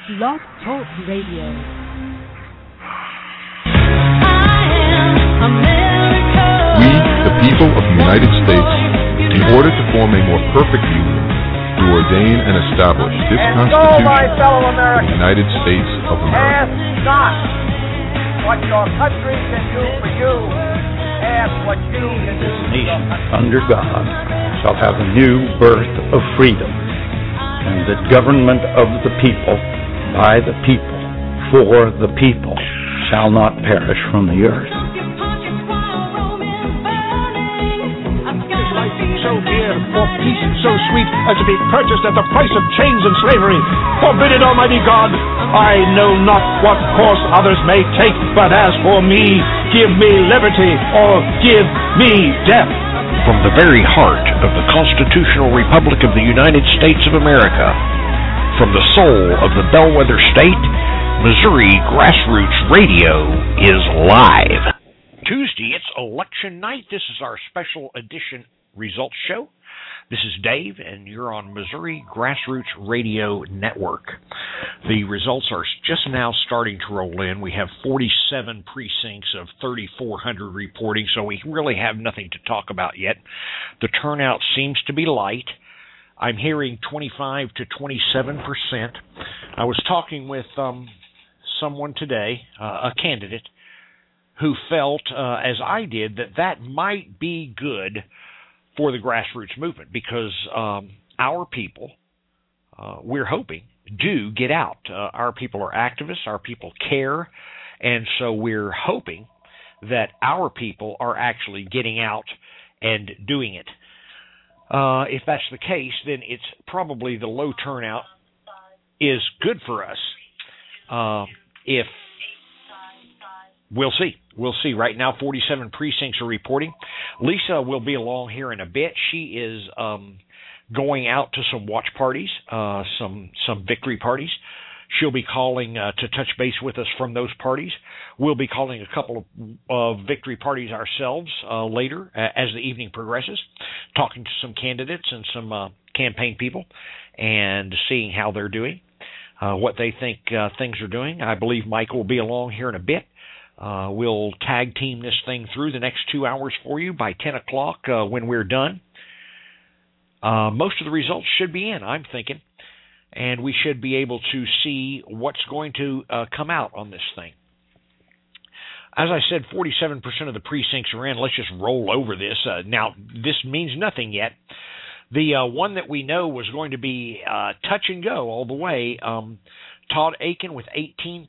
Blog Talk Radio. We, the people of the United States, in order to form a more perfect union, do ordain and establish this Constitution of the United States of America. Ask not what your country can do for you. Ask what you can do for your country. Under God shall have a new birth of freedom, and the government of the people, by the people, for the people, shall not perish from the earth. So dear, for peace so sweet as to be purchased at the price of chains and slavery. Forbid it, Almighty God. I know not what course others may take, but as for me, give me liberty or give me death. From the very heart of the Constitutional Republic of the United States of America, from the soul of the bellwether state, Missouri Grassroots Radio is live. Tuesday, it's election night. This is our special edition results show. This is Dave, and you're on Missouri Grassroots Radio Network. The results are just now starting to roll in. We have 47 precincts of 3,400 reporting, so we really have nothing to talk about yet. The turnout seems to be light. I'm hearing 25 to 27%. I was talking with someone today, a candidate, who felt, as I did, that might be good for the grassroots movement because our people, we're hoping, do get out. Our people are activists, our people care, and so we're hoping that our people are actually getting out and doing it. If that's the case, then it's probably the low turnout is good for us. If we'll see. We'll see. Right now, 47 precincts are reporting. Lisa will be along here in a bit. She is going out to some watch parties, some victory parties. She'll be calling to touch base with us from those parties. We'll be calling a couple of victory parties ourselves later as the evening progresses, talking to some candidates and some campaign people and seeing how they're doing, what they think things are doing. I believe Mike will be along here in a bit. We'll tag team this thing through the next 2 hours for you by 10 o'clock when we're done. Most of the results should be in, I'm thinking, and we should be able to see what's going to come out on this thing. As I said, 47% of the precincts are in. Let's just roll over this. Now, this means nothing yet. The one that we know was going to be touch and go all the way, Todd Aiken with 18%.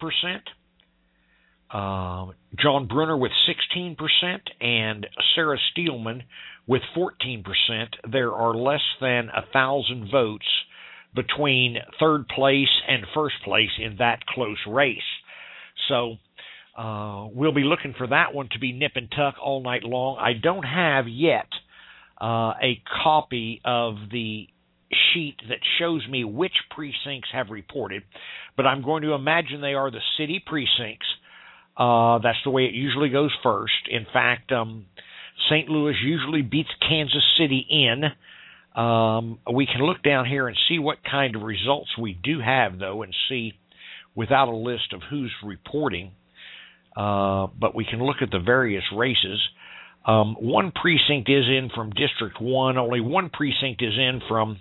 John Brunner with 16% and Sarah Steelman with 14%. There are less than 1,000 votes between third place and first place in that close race. So we'll be looking for that one to be nip and tuck all night long. I don't have yet a copy of the sheet that shows me which precincts have reported, but I'm going to imagine they are the city precincts. That's the way it usually goes first. In fact, St. Louis usually beats Kansas City in. We can look down here and see what kind of results we do have, though, and see without a list of who's reporting. But we can look at the various races. One precinct is in from District 1. Only one precinct is in from...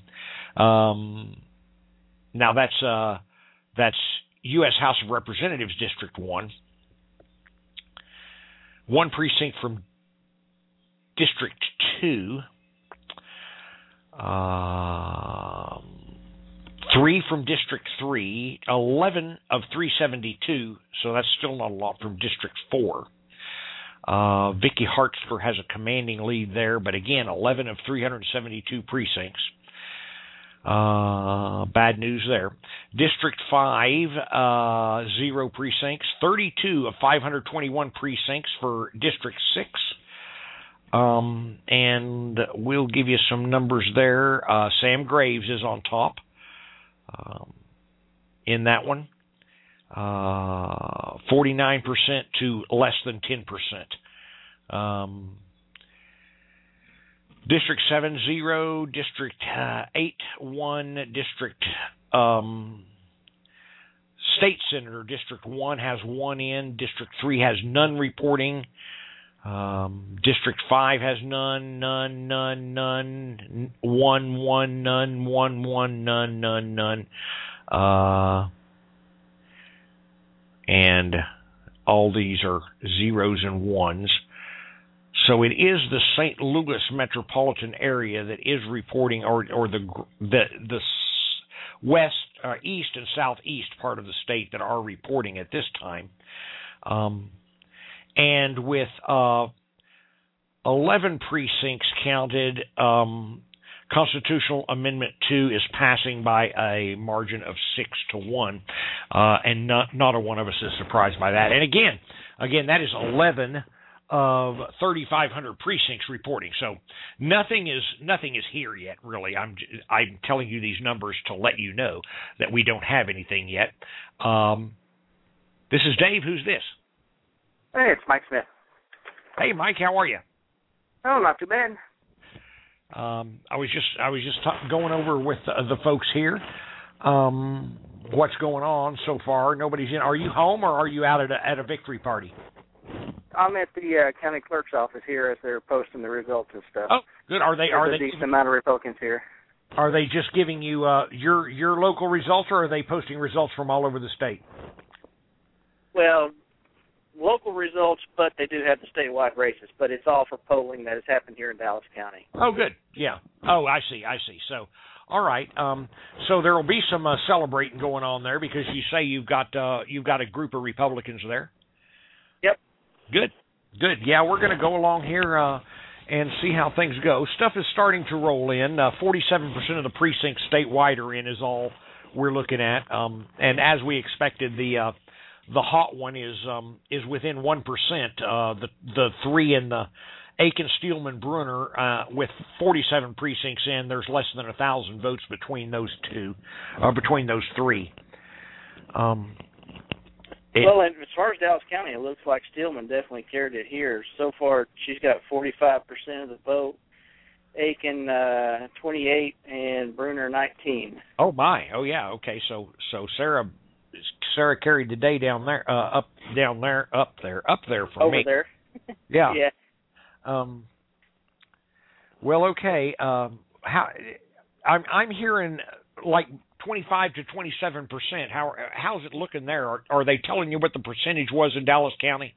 now, that's U.S. House of Representatives District 1. One precinct from District 2, 3 from District 3, 11 of 372, so that's still not a lot from District 4. Vicky Hartzler has a commanding lead there, but again, 11 of 372 precincts. Bad news there. District 5, 0 precincts. 32 of 521 precincts for District 6. And we'll give you some numbers there. Sam Graves is on top in that one. 49% to less than 10%. District 7, 0, District 8, 1, District State Senator, District 1 has 1 in. District 3 has none reporting. District 5 has none, 1, none, 1, none. And all these are zeros and ones. So it is the St. Louis metropolitan area that is reporting, or the west, east and southeast part of the state that are reporting at this time. And with 11 precincts counted, Constitutional Amendment 2 is passing by a margin of 6-1, and not a one of us is surprised by that. And again, that is 11 of 3,500 precincts reporting. So nothing is here yet, really. I'm telling you these numbers to let you know that we don't have anything yet. This is Dave. Who's this? Hey, it's Mike Smith. Hey, Mike. How are you? Oh, not too bad. I was just going over with the folks here. What's going on so far? Nobody's in. Are you home or are you out at a victory party? I'm at the county clerk's office here as they're posting the results and stuff. Oh, good. Are they a decent amount of Republicans here? Are they just giving you your local results, or are they posting results from all over the state? Well, local results, but they do have the statewide races. But it's all for polling that has happened here in Dallas County. Oh, good. Yeah. Oh, I see. So, all right. So there will be some celebrating going on there because you say you've got a group of Republicans there. Yep. Good. Yeah, we're going to go along here and see how things go. Stuff is starting to roll in. 47% of the precincts statewide are in is all we're looking at. And as we expected, the hot one is within 1%. The three in the Aiken, Steelman, Bruner, with 47 precincts in, there's less than 1,000 votes between those three. Well, and as far as Dallas County, it looks like Steelman definitely carried it here. So far, she's got 45% of the vote, Aiken 28, and Bruner 19. Oh my! Oh yeah. Okay. So Sarah carried the day down there, up there for over me. Over there. Yeah. Yeah. Well, okay. How I'm hearing like 25 to 27%. How's it looking there? Are they telling you what the percentage was in Dallas County?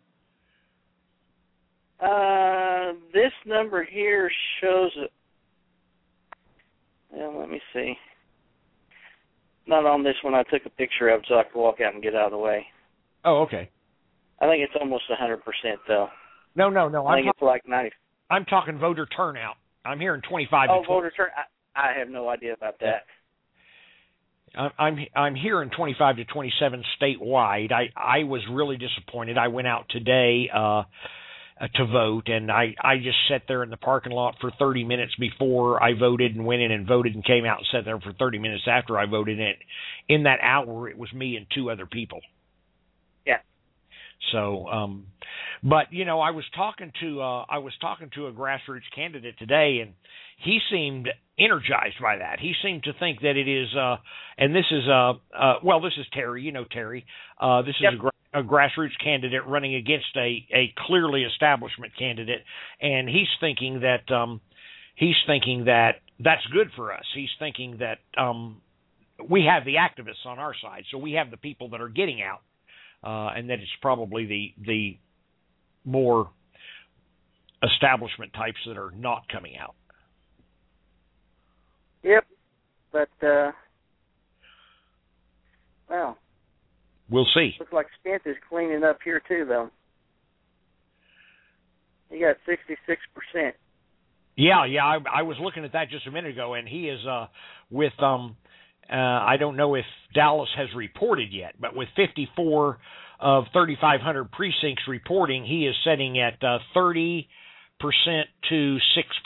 This number here shows it. Well, let me see. Not on this one. I took a picture of it so I could walk out and get out of the way. Oh, okay. I think it's almost 100%, though. No. I think it's like 90. I'm talking voter turnout. I'm hearing 25 to 20. Oh, voter turnout. I have no idea about that. I'm hearing 25 to 27 statewide. I was really disappointed. I went out today to vote, and I just sat there in the parking lot for 30 minutes before I voted and went in and voted and came out and sat there for 30 minutes after I voted. And in that hour, it was me and two other people. Yeah. So, but you know, I was talking to a grassroots candidate today, and he seemed energized by that. He seemed to think that it is, and this is this is Terry. You know Terry. This is a grassroots candidate running against a clearly establishment candidate, and he's thinking that that's good for us. He's thinking that we have the activists on our side, so we have the people that are getting out. And that it's probably the more establishment types that are not coming out. Yep, but well, we'll see. Looks like Spence is cleaning up here too, though. He got 66%. Yeah. I was looking at that just a minute ago, and he is with I don't know if Dallas has reported yet, but with 54 of 3,500 precincts reporting, he is setting at 30% to 6%.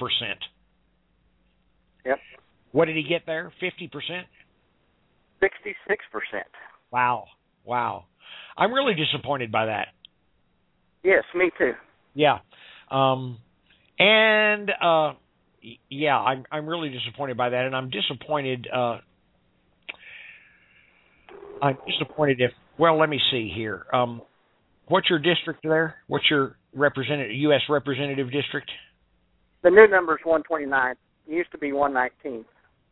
Yep. What did he get there? 50%? 66%. Wow. I'm really disappointed by that. Yes, me too. Yeah. I'm really disappointed by that, and I'm disappointed. I'm disappointed if. Well, let me see here. What's your district there? What's your U.S. representative district? The new number is 129. It used to be 119.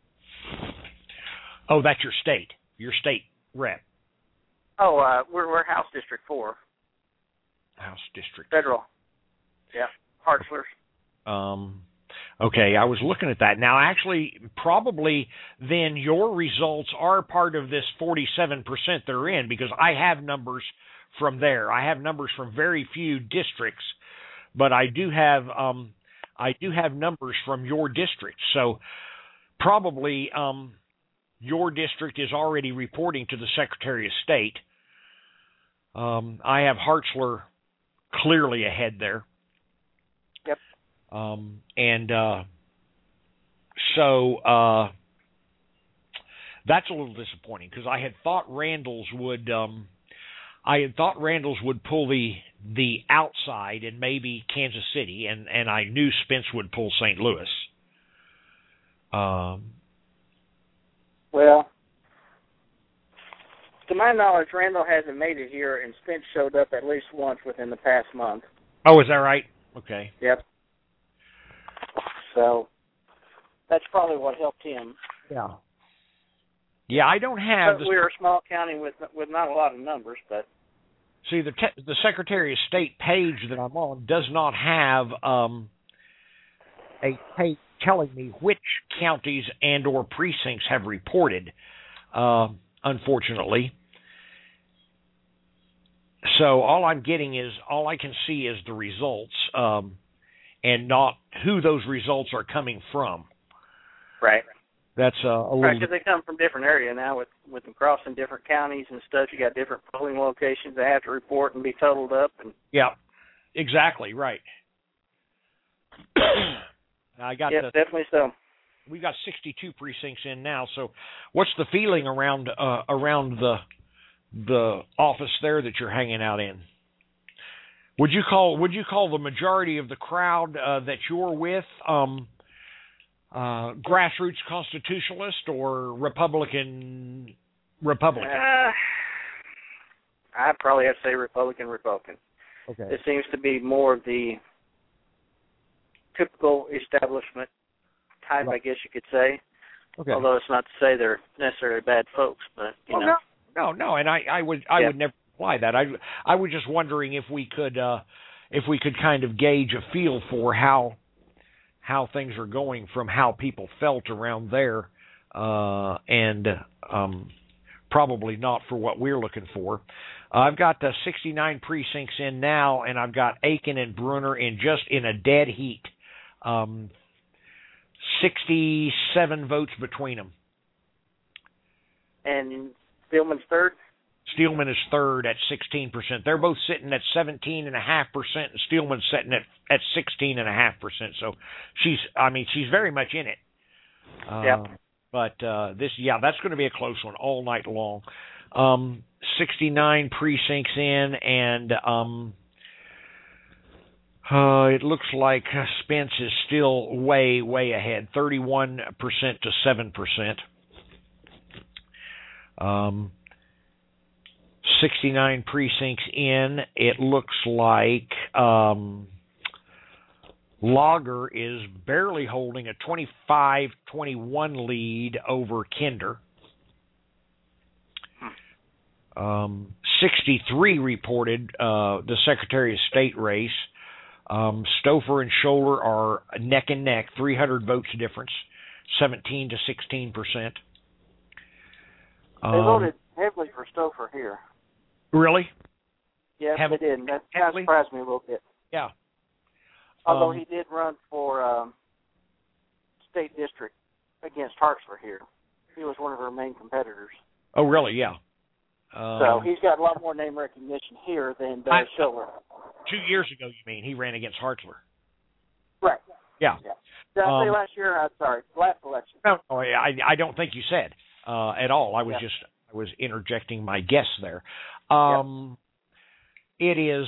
Oh, that's your state. Your state rep. Oh, we're House District 4. House District. Federal. Yeah, Hartzler's. Okay, I was looking at that. Now, actually, probably then your results are part of this 47% they're in, because I have numbers from there. I have numbers from very few districts, but I do have numbers from your district. So probably your district is already reporting to the Secretary of State. I have Hartzler clearly ahead there. Yep. So that's a little disappointing, because I had thought Randall's would pull the outside and maybe Kansas City, and I knew Spence would pull St. Louis. Well, to my knowledge, Randall hasn't made it here, and Spence showed up at least once within the past month. Oh, is that right? Okay. Yep. So that's probably what helped him. Yeah. Yeah, I don't have. We're a small county with not a lot of numbers, but see, the Secretary of State page that I'm on does not have a page telling me which counties and or precincts have reported. Unfortunately. So all I can see is the results, and not who those results are coming from. Right. That's a little. Right, because they come from different area now, with them crossing different counties and stuff. You got different polling locations they have to report and be totaled up. And yeah, exactly right. Definitely so. We got 62 precincts in now. So, what's the feeling around the office there that you're hanging out in? Would you call the majority of the crowd that you're with grassroots constitutionalist or Republican? I'd probably have to say Republican. Okay. It seems to be more of the typical establishment type, right. I guess you could say. Okay. Although it's not to say they're necessarily bad folks, but you know. No, and I would never imply that. I was just wondering if we could kind of gauge a feel for how things are going from how people felt around there, and probably not for what we're looking for. I've got 69 precincts in now, and I've got Aiken and Brunner in a dead heat. 67 votes between them. And Steelman's third? Steelman is third at 16%. They're both sitting at 17.5%, and Steelman's sitting at 16.5%. So she's very much in it. Yep. But that's going to be a close one all night long. 69 precincts in, and it looks like Spence is still way, way ahead, 31% to 7%. 69 precincts in, it looks like Lager is barely holding a 25-21 lead over Kinder. 63 reported the Secretary of State race. Stouffer and Scholler are neck and neck, 300 votes difference, 17 to 16%. They voted heavily for Stouffer here. Really? Yes, they did. And that kind of surprised me a little bit. Yeah. Although he did run for state district against Hartzler here. He was one of our main competitors. Oh, really? Yeah. So he's got a lot more name recognition here than Scholler. 2 years ago, you mean, he ran against Hartzler? Right. Yeah. Did I say last year? Sorry, last election. No, I don't think you said at all. I was interjecting my guess there. It is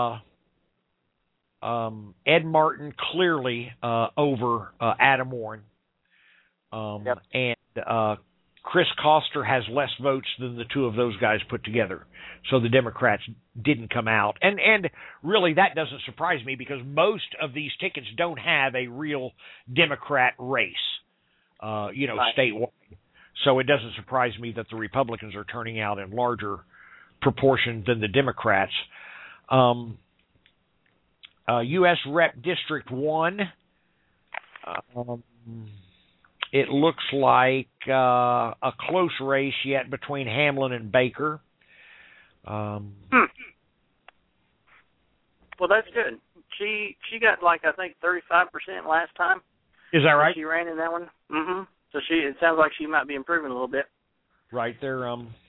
Ed Martin clearly over Adam Warren, and Chris Koster has less votes than the two of those guys put together. So the Democrats didn't come out. And really, that doesn't surprise me because most of these tickets don't have a real Democrat race, right. Statewide. So it doesn't surprise me that the Republicans are turning out in larger proportion than the Democrats. U.S. Rep District 1, it looks like a close race yet between Hamlin and Baker. Well, that's good. She got I think 35% last time. Is that right? She ran in that one. Mm-hmm. So it sounds like she might be improving a little bit. Right there.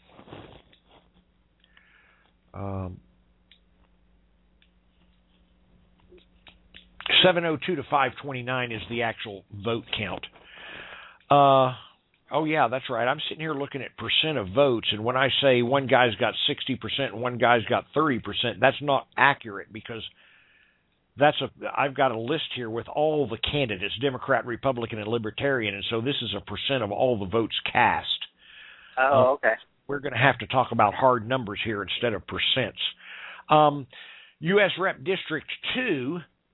702 to 529 is the actual vote count. Oh, yeah, that's right. I'm sitting here looking at percent of votes, and when I say one guy's got 60% and one guy's got 30%, that's not accurate because I've got a list here with all the candidates, Democrat, Republican, and Libertarian, and so this is a percent of all the votes cast. Oh, okay. We're going to have to talk about hard numbers here instead of percents. U.S. Rep District 2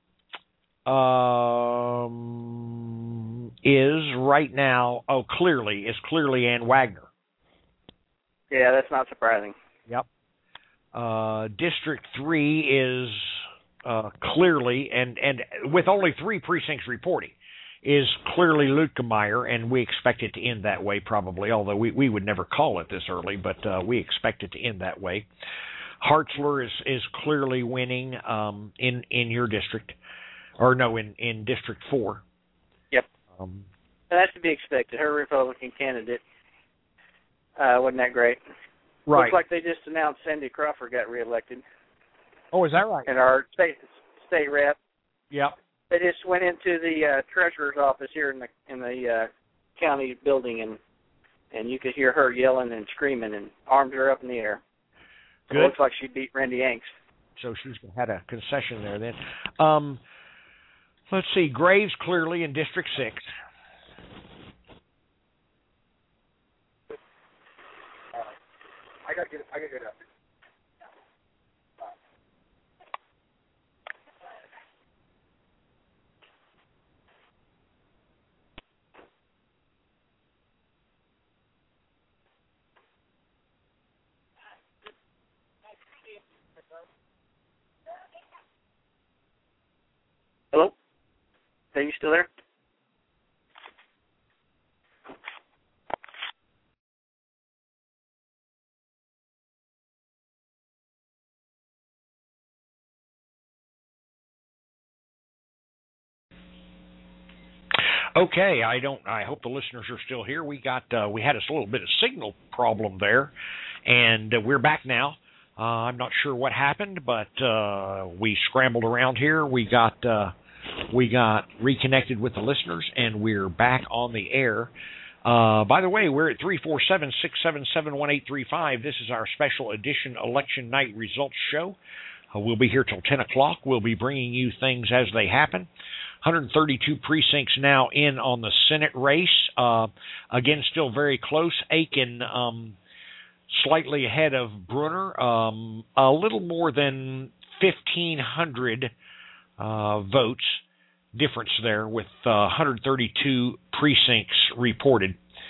is right now, clearly Ann Wagner. Yeah, that's not surprising. Yep. District 3 is clearly, and with only 3 precincts reporting, is clearly Lutkemeyer, and we expect it to end that way probably, although we would never call it this early, but we expect it to end that way. Hartzler is clearly winning in your district, or no, in District 4. Yep. That's to be expected. Her Republican candidate wasn't that great. Right. Looks like they just announced Cindy Crawford got reelected. Oh, is that right? And our state rep. Yep. They just went into the treasurer's office here in the county building, and you could hear her yelling and screaming, and arms are up in the air. Good. It looks like she beat Randy Yanks. So she's had a concession there then. Let's see. Graves clearly in District 6. I gotta get up. Hello? Are you still there? Okay, I hope the listeners are still here. We had a little bit of signal problem there, and we're back now. I'm not sure what happened, but we scrambled around here. We got reconnected with the listeners, and we're back on the air. By the way, we're at 347-677-1835. This is our special edition election night results show. We'll be here till 10 o'clock. We'll be bringing you things as they happen. 132 precincts now in on the Senate race. Again, still very close. Aiken slightly ahead of Brunner. A little more than 1,500 votes difference there with 132 precincts reported.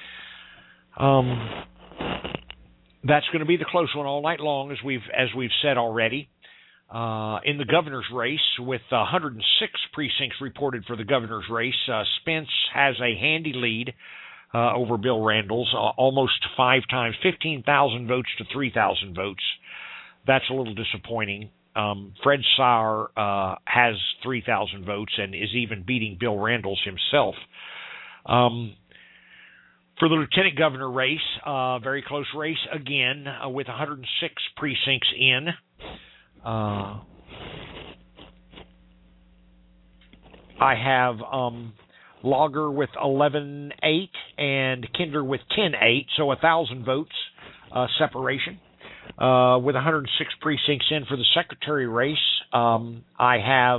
That's going to be the close one all night long, as we've said already. In the governor's race, with 106 precincts reported for the governor's race, Spence has a handy lead over Bill Randall's, almost 5 times, 15,000 votes to 3,000 votes. That's a little disappointing. Fred Sauer has 3,000 votes and is even beating Bill Randall's himself. For the lieutenant governor race, very close race again, with 106 precincts in. I have Lager with 11-8 and Kinder with 10-8, so 1,000 votes separation. With 106 precincts in for the secretary race, I have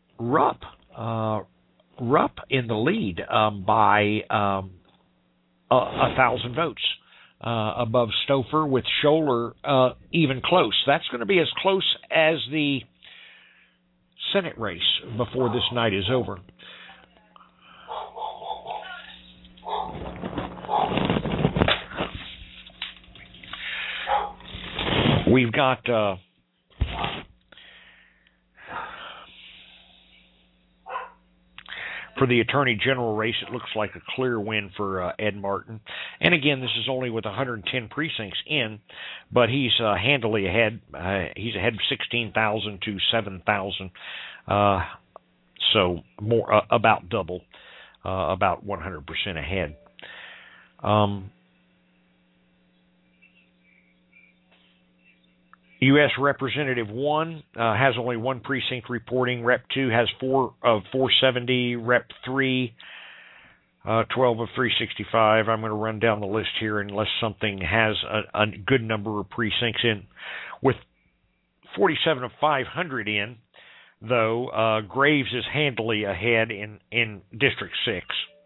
Rupp in the lead by 1,000 votes above Stouffer, with Scholler even close. That's going to be as close as the Senate race before this night is over. We've got for the Attorney General race, it looks like a clear win for Ed Martin. And again, this is only with 110 precincts in, but he's handily ahead. He's ahead 16,000 to 7,000. So more, about double, about 100% ahead. U.S. Representative 1 has only one precinct reporting. Rep 2 has 4 of 470. Rep 3, 12 of 365. I'm going to run down the list here unless something has a good number of precincts in. With 47 of 500 in, though, Graves is handily ahead in District 6.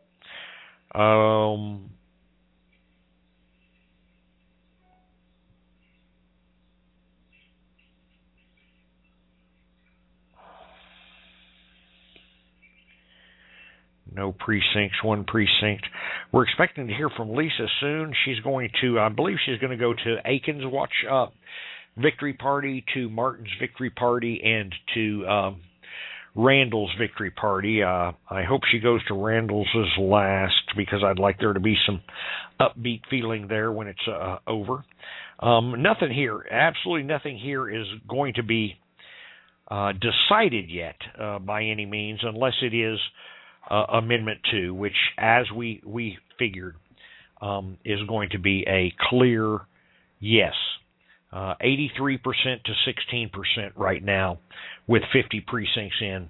No precincts, one precinct. We're expecting to hear from Lisa soon. She's going to, I believe she's going to go to Aiken's Watch Victory Party, to Martin's Victory Party, and to Randall's Victory Party. I hope she goes to Randall's as last, because I'd like there to be some upbeat feeling there when it's over. Nothing here, absolutely nothing here is going to be decided yet by any means, unless it is Amendment 2, which, as we figured, is going to be a clear yes. 83% to 16% right now, with 50 precincts in.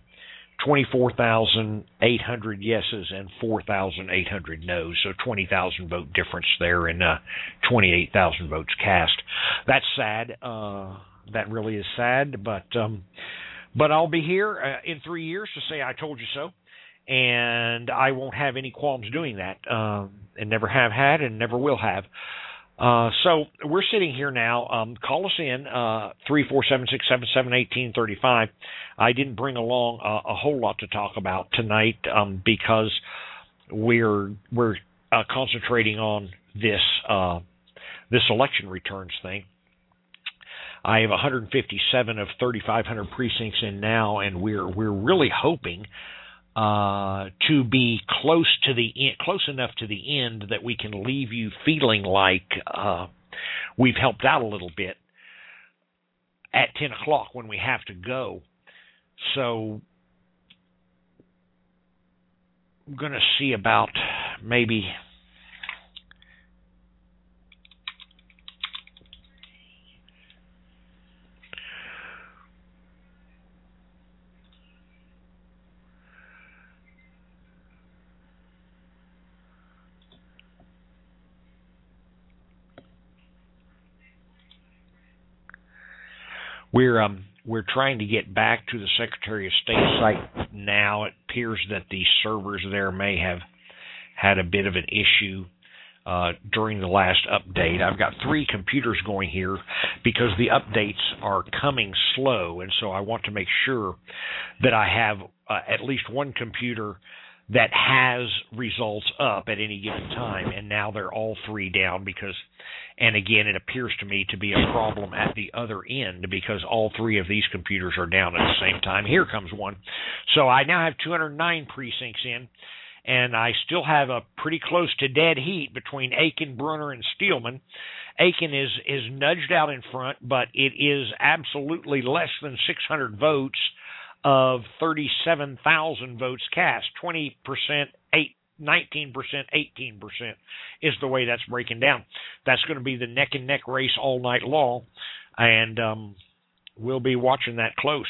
24,800 yeses and 4,800 noes, so 20,000 vote difference there, and 28,000 votes cast. That's sad. That really is sad, but I'll be here in 3 years to say I told you so. And I won't have any qualms doing that, and never have had and never will have. So we're sitting here now. Call us in, 347-677-1835. I didn't bring along a whole lot to talk about tonight because we're concentrating on this election returns thing. I have 157 of 3,500 precincts in now, and we're really hoping to be close enough to the end that we can leave you feeling like we've helped out a little bit at 10 o'clock when we have to go. So I'm going to see about maybe We're trying to get back to the Secretary of State site now. It appears that the servers there may have had a bit of an issue during the last update. I've got 3 computers going here because the updates are coming slow, and so I want to make sure that I have at least one computer that has results up at any given time, and now they're all 3 down because, and again, it appears to me to be a problem at the other end because all 3 of these computers are down at the same time. Here comes one. So I now have 209 precincts in, and I still have a pretty close to dead heat between Aiken, Brunner, and Steelman. Aiken is nudged out in front, but it is absolutely less than 600 votes of 37,000 votes cast. 20%, 19%, 18% is the way that's breaking down. That's going to be the neck-and-neck race all night long, and we'll be watching that close.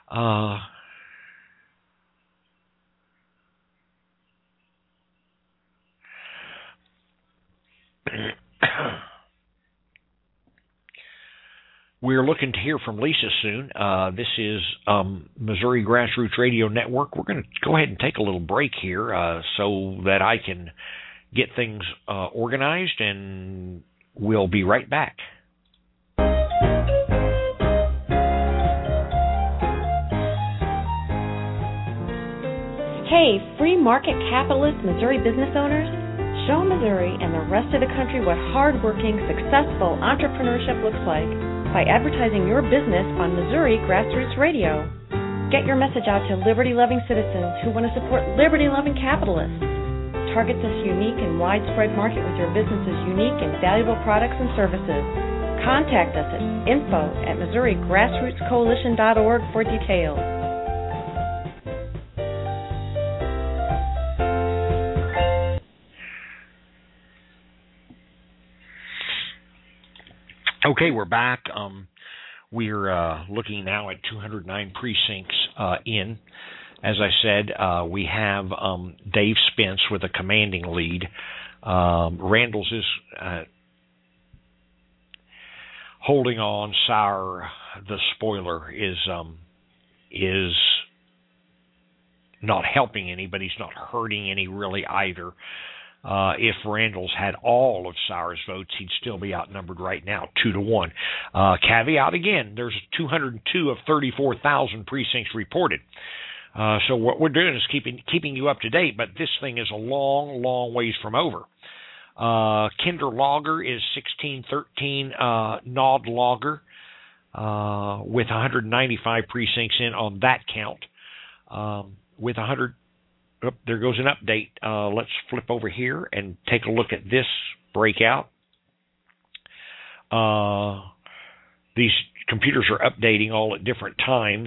We're looking to hear from Lisa soon. This is Missouri Grassroots Radio Network. We're going to go ahead and take a little break here so that I can get things organized, and we'll be right back. Hey, free market capitalist Missouri business owners, show Missouri and the rest of the country what hardworking, successful entrepreneurship looks like by advertising your business on Missouri Grassroots Radio. Get your message out to liberty-loving citizens who want to support liberty-loving capitalists. Target this unique and widespread market with your business's unique and valuable products and services. Contact us at info@MissouriGrassrootsCoalition.org for details. Okay, we're back. We're looking now at 209 precincts in. As I said, we have Dave Spence with a commanding lead. Randall's is holding on. Sauer, the spoiler, is not helping any, but he's not hurting any really either. If Randall's had all of Sauer's votes, he'd still be outnumbered right now, 2-1. Caveat again, there's 202 of 34,000 precincts reported. So what we're doing is keeping you up to date, but this thing is a long, long ways from over. Kinder Lager is 1613 Nod Lager with 195 precincts in on that count. With 100. Oh, there goes an update. Let's flip over here and take a look at this breakout. These computers are updating all at different times.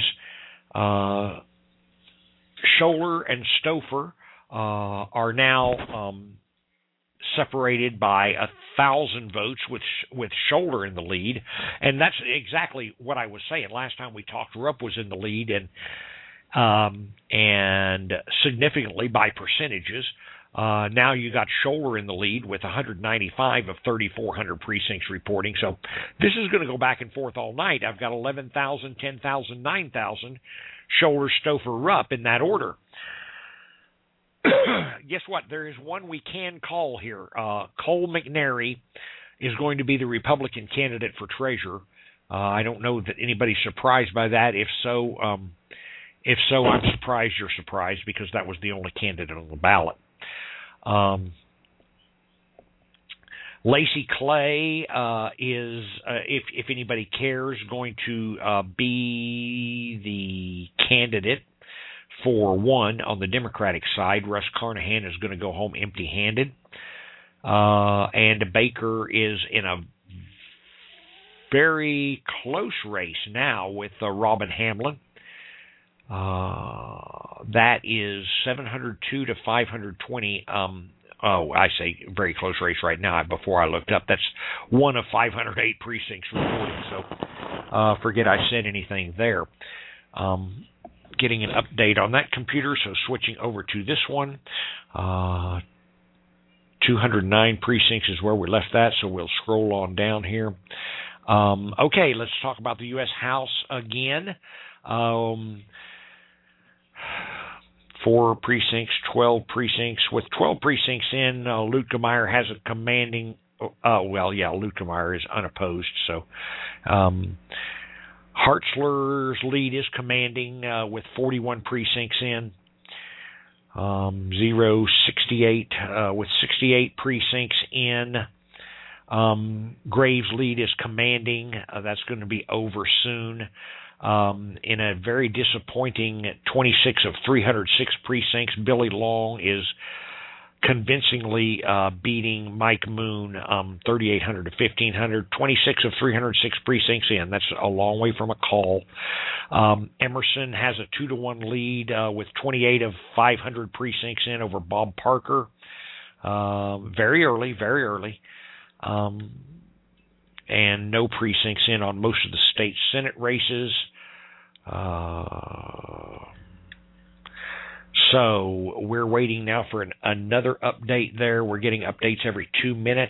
Scholler and Stouffer are now separated by 1,000 votes, with Scholler in the lead, and that's exactly what I was saying last time we talked. Rupp was in the lead, and significantly by percentages. Now you got Scholler in the lead with 195 of 3,400 precincts reporting. So this is going to go back and forth all night. I've got 11,000, 10,000, 9,000, Scholler, Stouffer, Rupp in that order. Guess what? There is one we can call here. Cole McNary is going to be the Republican candidate for treasurer. I don't know that anybody's surprised by that. If so, I'm surprised you're surprised, because that was the only candidate on the ballot. Lacey Clay is, if anybody cares, going to be the candidate for one on the Democratic side. Russ Carnahan is going to go home empty-handed. And Baker is in a very close race now with Robin Hamlin. That is 702 to 520. I say very close race right now. Before I looked up, that's one of 508 precincts reporting. So forget I said anything there. Getting an update on that computer, so switching over to this one. 209 precincts is where we left that, so we'll scroll on down here. Okay, let's talk about the U.S. House again. 4 precincts, 12 precincts. With 12 precincts in, Luetkemeyer has a commanding... Luetkemeyer is unopposed. So Hartzler's lead is commanding with 41 precincts in. 068 with 68 precincts in. Graves' lead is commanding. That's going to be over soon. In a very disappointing 26 of 306 precincts, Billy Long is convincingly beating Mike Moon 3,800 to 1,500. 26 of 306 precincts in. That's a long way from a call. Emerson has a 2-1 lead with 28 of 500 precincts in over Bob Parker. Very early. And no precincts in on most of the state Senate races. So we're waiting now for another update there. We're getting updates every 2 minutes.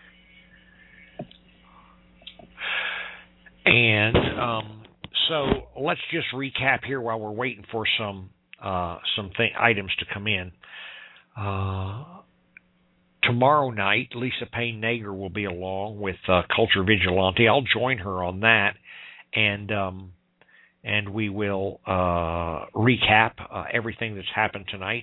And so let's just recap here while we're waiting for some items to come in. Tomorrow night, Lisa Payne Nager will be along with Culture Vigilante. I'll join her on that, and we will recap everything that's happened tonight.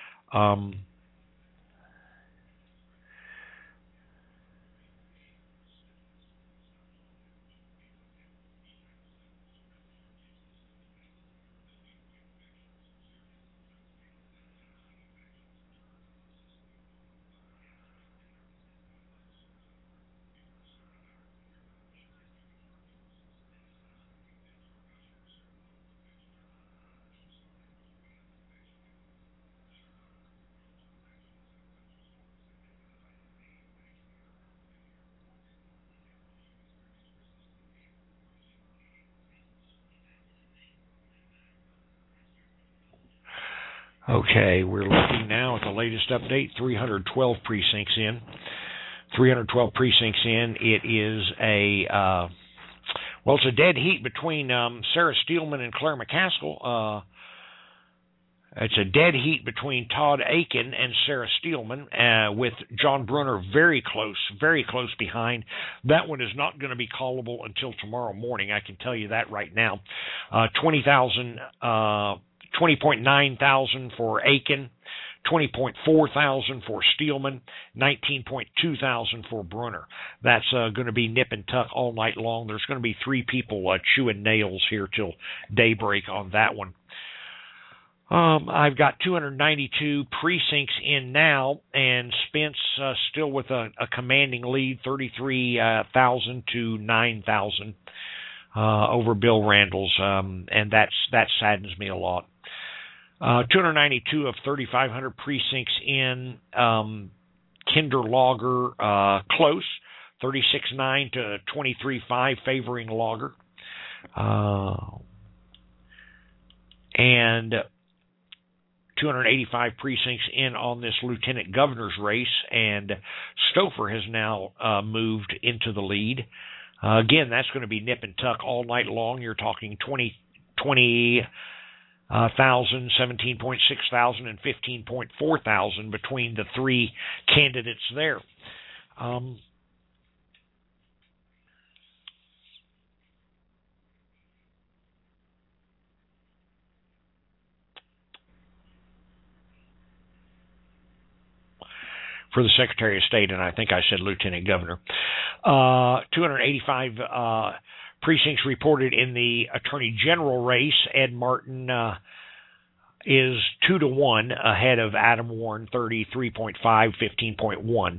Okay, we're looking now at the latest update, 312 precincts in. 312 precincts in. It is it's a dead heat between Sarah Steelman and Claire McCaskill. It's a dead heat between Todd Akin and Sarah Steelman, with John Brunner very close behind. That one is not going to be callable until tomorrow morning. I can tell you that right now. 20.9 thousand for Akin, 20.4 thousand for Steelman, 19.2 thousand for Brunner. That's going to be nip and tuck all night long. There's going to be 3 people chewing nails here till daybreak on that one. I've got 292 precincts in now, and Spence still with a commanding lead, 33,000 to 9,000 over Bill Randall's, and that saddens me a lot. 292 of 3,500 precincts in. Kinder Lager close, 36.9 to 23.5 favoring Lager. And 285 precincts in on this lieutenant governor's race, and Stouffer has now moved into the lead. Again, that's going to be nip and tuck all night long. You're talking 20,000, 17.6 thousand, and 15.4 thousand between the 3 candidates there. For the Secretary of State, and I think I said Lieutenant Governor. 285 precincts reported in the Attorney General race. Ed Martin is 2-1 ahead of Adam Warren, 33.5, 15.1.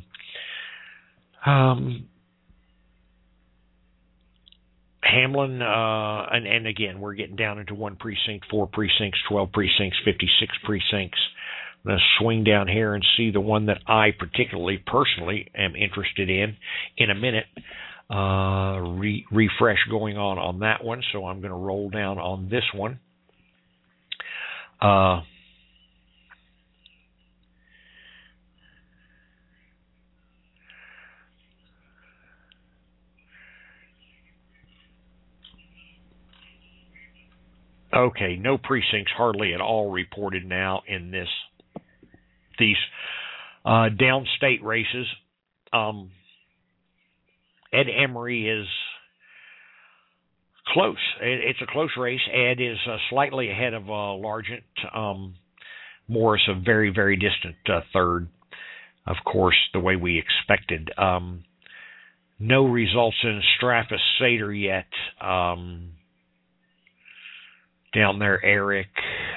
Hamlin, and again, we're getting down into 1 precinct, 4 precincts, 12 precincts, 56 precincts. I'm going to swing down here and see the one that I personally am interested in a minute. Refresh going on that one, so I'm going to roll down on this one. Okay, no precincts hardly at all reported now in these downstate races. Ed Emery is close. It's a close race. Ed is slightly ahead of Largent. Morris, a very, very distant third, of course, the way we expected. No results in Straffus Sater yet. Down there, Eric.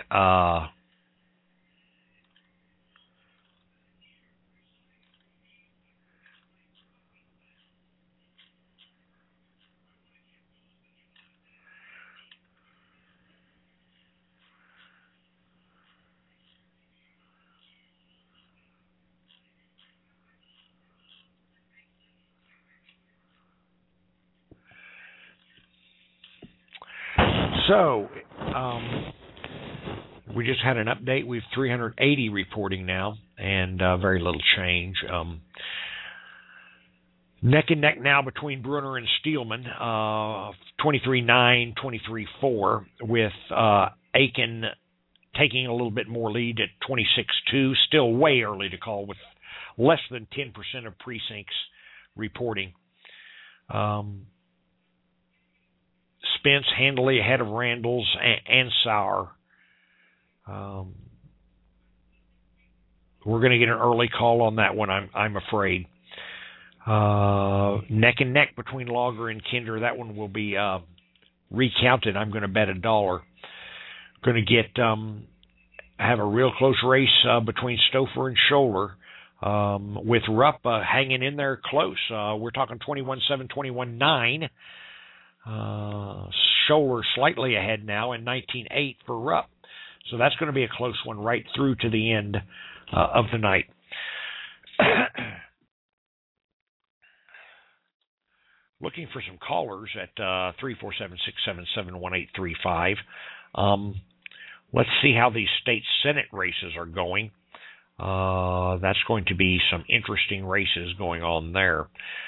So, we just had an update. We have 380 reporting now, and very little change. Neck and neck now between Brunner and Steelman. 23-9, 23-4, with Aiken taking a little bit more lead at 26-2. Still way early to call with less than 10% of precincts reporting. Spence handily ahead of Randall's and Sauer. We're going to get an early call on that one, I'm afraid. Neck and neck between Logger and Kinder. That one will be recounted. I'm going to bet $1. Going to get have a real close race between Stouffer and Scholler, with Rupp hanging in there close. We're talking 21-7, 21-9. Scholler slightly ahead now, and 19-8 for Rupp. So that's going to be a close one right through to the end of the night. Looking for some callers at 347-677-1835. Let's see how these state Senate races are going. That's going to be some interesting races going on there.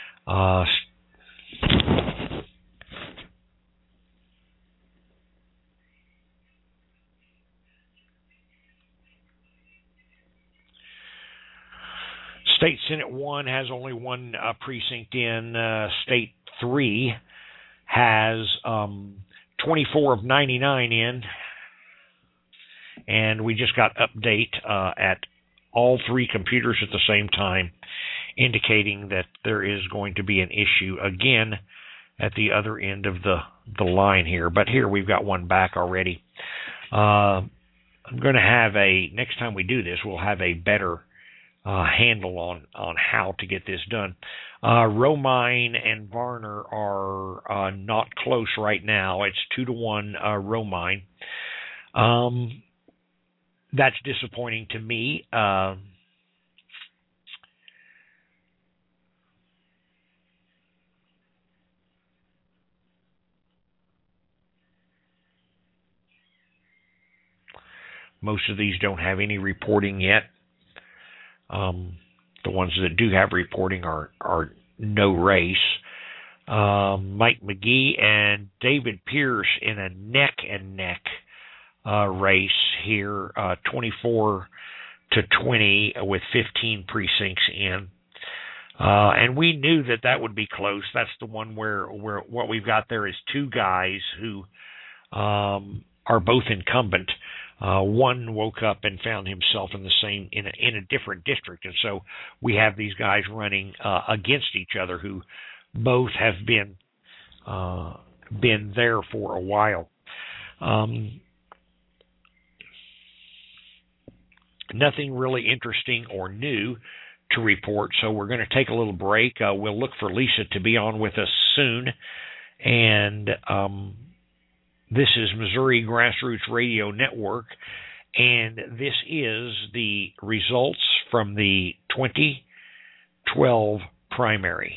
State Senate 1 has only one precinct in. State 3 has 24 of 99 in. And we just got update at all three computers at the same time, indicating that there is going to be an issue again at the other end of the line here. But here we've got one back already. I'm going to have next time we do this, we'll have a better handle on how to get this done. Romine and Varner are not close right now. It's 2-1 Romine. That's disappointing to me. Most of these don't have any reporting yet. The ones that do have reporting are no race. Mike McGee and David Pierce in a neck-and-neck race here, 24-20 with 15 precincts in. And we knew that would be close. That's the one where what we've got there is two guys who are both incumbent. One woke up and found himself in a different district, and so we have these guys running against each other who both have been there for a while. Nothing really interesting or new to report, so we're going to take a little break. We'll look for Lisa to be on with us soon, and this is Missouri Grassroots Radio Network, and this is the results from the 2012 primary.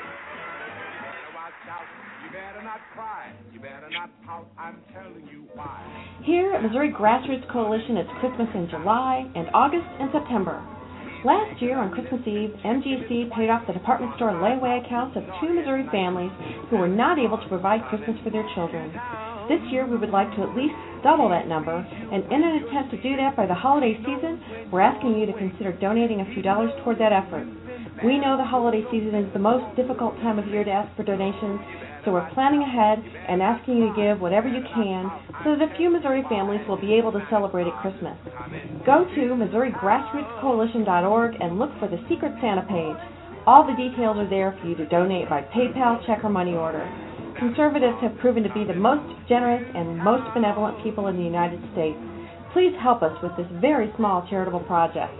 Here at Missouri Grassroots Coalition, it's Christmas in July and August and September. Last year on Christmas Eve, MGC paid off the department store layaway accounts of 2 Missouri families who were not able to provide Christmas for their children. This year we would like to at least double that number, and in an attempt to do that by the holiday season, we're asking you to consider donating a few dollars toward that effort. We know the holiday season is the most difficult time of year to ask for donations, so we're planning ahead and asking you to give whatever you can so that a few Missouri families will be able to celebrate at Christmas. Go to MissouriGrassrootsCoalition.org and look for the Secret Santa page. All the details are there for you to donate by PayPal, check, or money order. Conservatives have proven to be the most generous and most benevolent people in the United States. Please help us with this very small charitable project.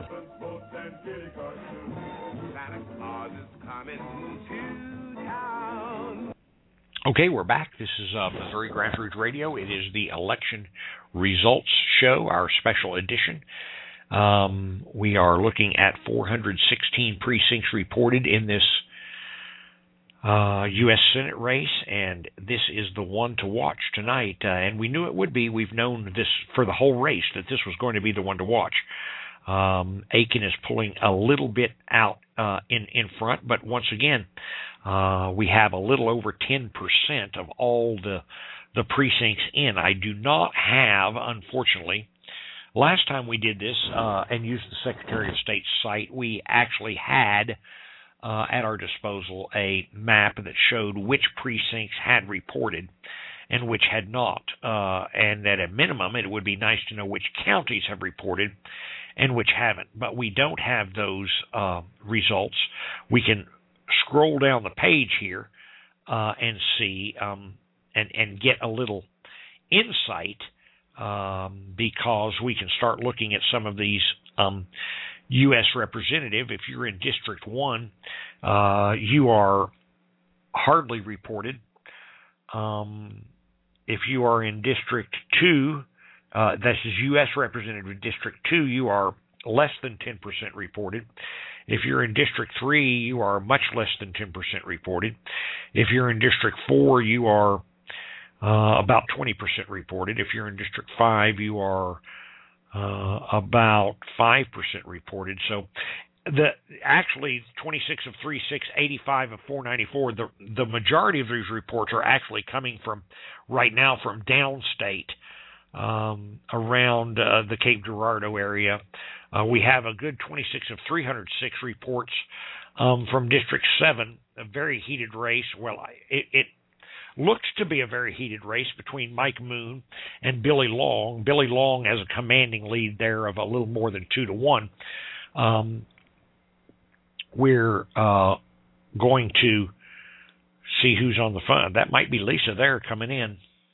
Okay, we're back. This is Missouri Grassroots Radio. It is the election results show, our special edition. We are looking at 416 precincts reported in this U.S. Senate race, and this is the one to watch tonight. And we knew it would be. We've known this for the whole race, that this was going to be the one to watch. Aiken is pulling a little bit out in front, but once again, we have a little over 10% of all the precincts in. I do not have, unfortunately, last time we did this and used the Secretary of State's site, we actually had at our disposal a map that showed which precincts had reported and which had not. And at a minimum, it would be nice to know which counties have reported and which haven't. But we don't have those results. We can scroll down the page here and see and get a little insight because we can start looking at some of these U.S. representative. If you're in District 1, you are hardly reported. If you are in District 2, this is U.S. Representative District 2, you are less than 10% reported. If you're in District 3, you are much less than 10% reported. If you're in District 4, you are about 20% reported. If you're in District 5, you are about 5% reported. So actually 26 of 36, 85 of 494, the majority of these reports are actually coming from right now from downstate around the Cape Girardeau area. We have a good 26 of 306 reports from District 7, a very heated race. Well, it looks to be a very heated race between Mike Moon and Billy Long. Billy Long has a commanding lead there of a little more than 2-1. We're going to see who's on the phone. That might be Lisa there coming in.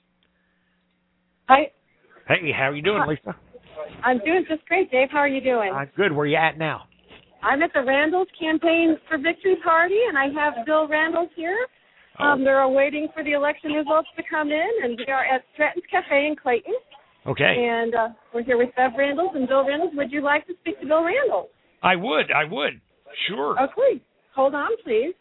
Hi. Hey, how are you doing, Lisa? I'm doing just great, Dave. How are you doing? I'm good. Where are you at now? I'm at the Randalls Campaign for Victory Party, and I have Bill Randalls here. They're waiting for the election results to come in, and we are at Stratton's Cafe in Clayton. Okay. And we're here with Bev Randalls and Bill Randalls. Would you like to speak to Bill Randalls? I would. Sure. Okay. Hold on, please.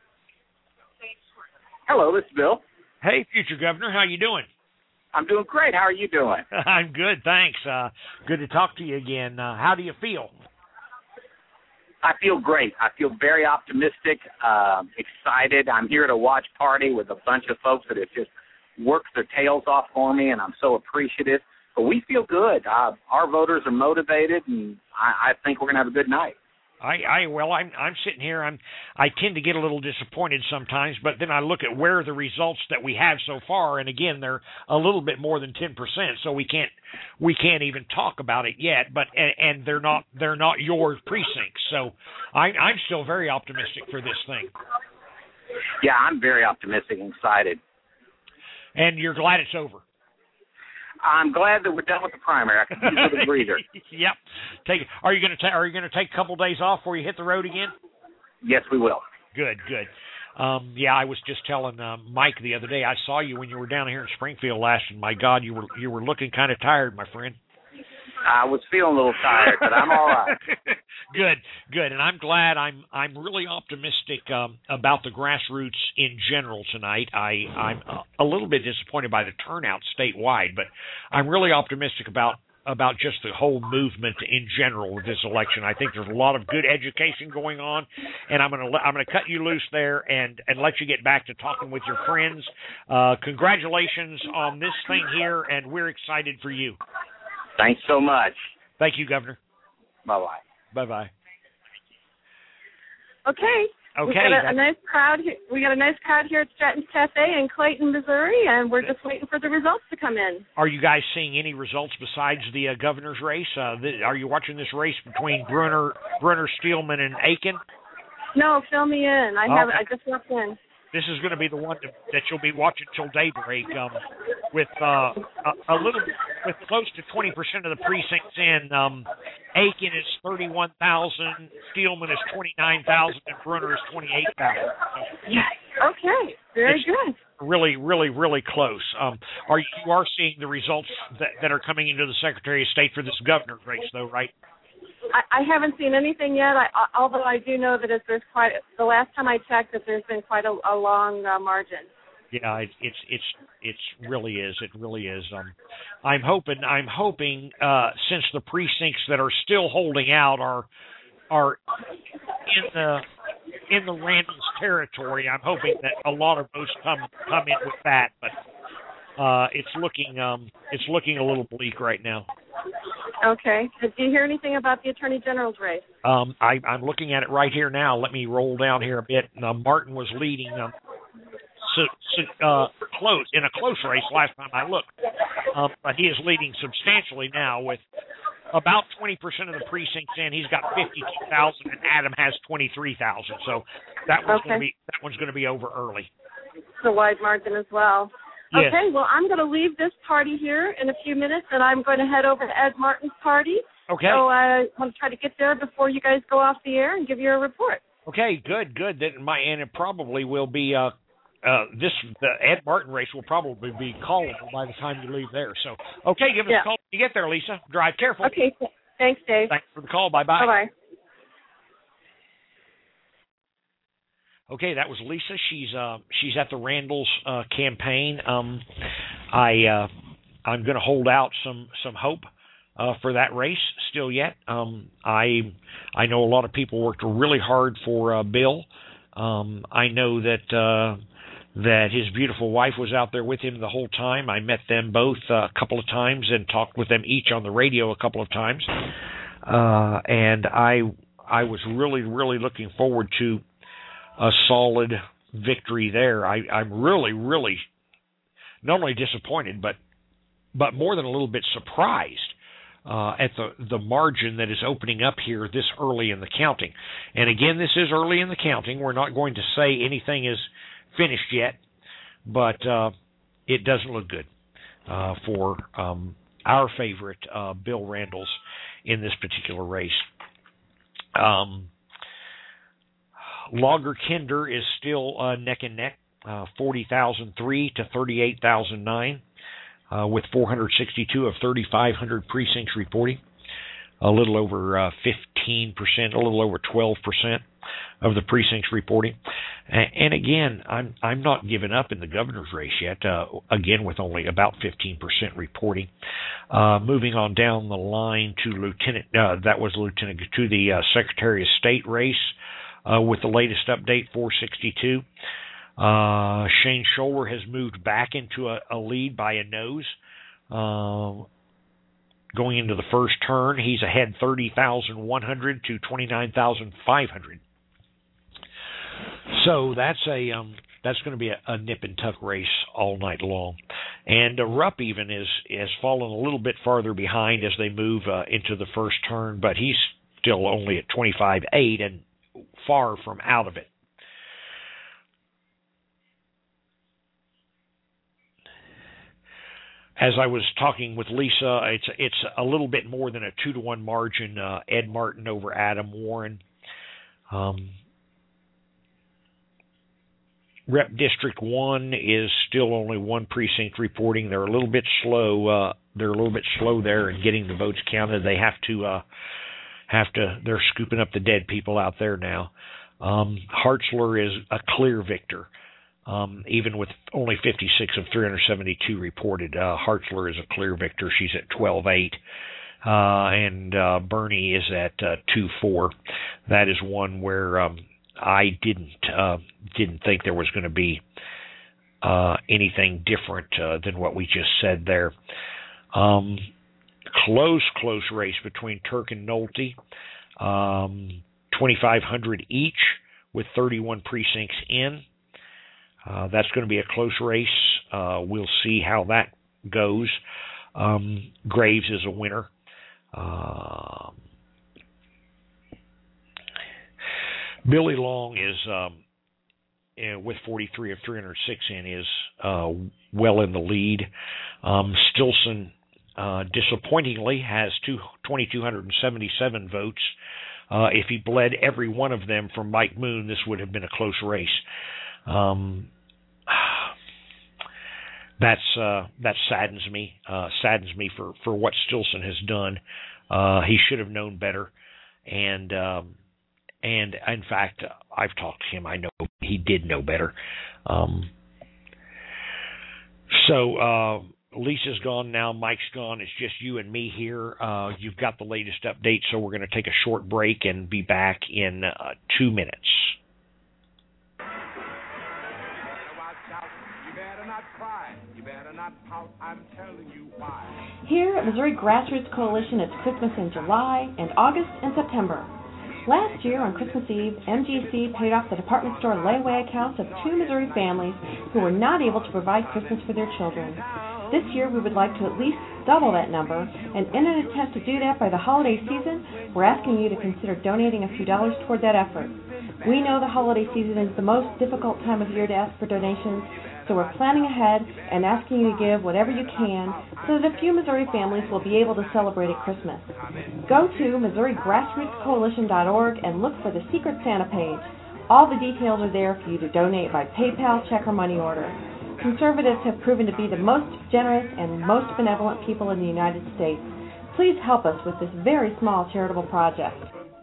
Hello, this is Bill. Hey, future governor. How you doing? I'm doing great. How are you doing? I'm good, thanks. Good to talk to you again. How do you feel? I feel great. I feel very optimistic, excited. I'm here at a watch party with a bunch of folks that have just worked their tails off for me, and I'm so appreciative. But we feel good. Our voters are motivated, and I think we're going to have a good night. I'm sitting here. I tend to get a little disappointed sometimes, but then I look at where the results that we have so far, and again, they're a little bit more than 10%. So we can't even talk about it yet. But and they're not your precincts. So I'm still very optimistic for this thing. Yeah, I'm very optimistic and excited. And you're glad it's over. I'm glad that we're done with the primary. I can use it as a breather. Yep. Are you going to take a couple days off before you hit the road again? Yes, we will. Good. I was just telling Mike the other day. I saw you when you were down here in Springfield last, and my God, you were looking kind of tired, my friend. I was feeling a little tired, but I'm all right. Good, and I'm glad. I'm really optimistic about the grassroots in general tonight. I'm a little bit disappointed by the turnout statewide, but I'm really optimistic about just the whole movement in general with this election. I think there's a lot of good education going on, and I'm gonna cut you loose there and let you get back to talking with your friends. Congratulations on this thing here, and we're excited for you. Thanks so much. Thank you, Governor. Bye-bye. Bye-bye. Okay. We got a nice crowd here. We got a nice crowd here at Stratton's Cafe in Clayton, Missouri, and we're just waiting for the results to come in. Are you guys seeing any results besides the governor's race? Are you watching this race between Brunner, Steelman, and Aiken? No, fill me in. I just walked in. This is going to be the one that you'll be watching till daybreak, with with close to 20% of the precincts in. Aiken is 31,000, Steelman is 29,000, and Brunner is 28,000. Yes. Okay. Very good. Really, really, really close. You are seeing the results that are coming into the Secretary of State for this governor's race, though, right? I haven't seen anything yet, although I do know that the last time I checked that there's been quite a long margin. Yeah, it really is. It really is. I'm hoping since the precincts that are still holding out are in the Randall's territory, I'm hoping that a lot of those come in with that, but it's looking a little bleak right now. Okay. Did you hear anything about the Attorney General's race? I'm looking at it right here now. Let me roll down here a bit. Martin was leading close in a close race last time I looked, but he is leading substantially now with about 20% of the precincts in. He's got 52,000, and Adam has 23,000. So that one's going to be over early. It's a wide margin as well. Yes. Okay, well, I'm going to leave this party here in a few minutes, and I'm going to head over to Ed Martin's party. Okay. So I want to try to get there before you guys go off the air and give you a report. Okay, good. And it probably will be the Ed Martin race will probably be callable by the time you leave there. So, okay, give us a call when you get there, Lisa. Drive careful. Okay, thanks, Dave. Thanks for the call. Bye-bye. Bye-bye. Okay, that was Lisa. She's at the Randall's campaign. I'm going to hold out some hope for that race still yet. I know a lot of people worked really hard for Bill. I know that his beautiful wife was out there with him the whole time. I met them both a couple of times and talked with them each on the radio a couple of times. And I was really, really looking forward to a solid victory there. I'm really, really not only disappointed, but more than a little bit surprised at the margin that is opening up here this early in the counting. And again, this is early in the counting. We're not going to say anything is finished yet, but it doesn't look good for our favorite Bill Randall's in this particular race. Logger Kinder is still neck and neck, 40,003 to 38,009, with 462 of 3,500 precincts reporting, a little over 15%, a little over 12% of the precincts reporting. And again, I'm not giving up in the governor's race yet. Again, with only about 15% reporting. Moving on down the line to the Secretary of State race. With the latest update, 462. Shane Scholler has moved back into a lead by a nose. Going into the first turn, he's ahead 30,100 to 29,500. So that's going to be a nip and tuck race all night long. And Rupp even has fallen a little bit farther behind as they move into the first turn, but he's still only at 25.8 and far from out of it. As I was talking with Lisa, it's a little bit more than a 2-to-1 margin. Ed Martin over Adam Warren. Rep District 1 is still only one precinct reporting. They're a little bit slow. There in getting the votes counted. They have to. They're scooping up the dead people out there now. Hartzler is a clear victor. Even with only 56 of 372 reported, Hartzler is a clear victor. She's at 12.8. And Bernie is at 2.4. That is one where I didn't think there was going to be anything different than what we just said there. Close race between Turk and Nolte, 2,500 each with 31 precincts in. That's going to be a close race. We'll see how that goes. Graves is a winner. Billy Long is, with 43 of 306 in, is well in the lead. Stilson, disappointingly, has 2,277 votes. If he bled every one of them from Mike Moon, this would have been a close race. That saddens me. Saddens me for what Stilson has done. He should have known better, and in fact, I've talked to him. I know he did know better. So Lisa's gone now. Mike's gone. It's just you and me here. You've got the latest update, so we're going to take a short break and be back in 2 minutes. Here at Missouri Grassroots Coalition, it's Christmas in July and August and September. Last year on Christmas Eve, MGC paid off the department store layaway accounts of 2 Missouri families who were not able to provide Christmas for their children. This year we would like to at least double that number, and in an attempt to do that by the holiday season, we're asking you to consider donating a few dollars toward that effort. We know the holiday season is the most difficult time of year to ask for donations, so we're planning ahead and asking you to give whatever you can so that a few Missouri families will be able to celebrate at Christmas. Go to MissouriGrassrootsCoalition.org and look for the Secret Santa page. All the details are there for you to donate by PayPal, check, or money order. Conservatives have proven to be the most generous and most benevolent people in the United States. Please help us with this very small charitable project.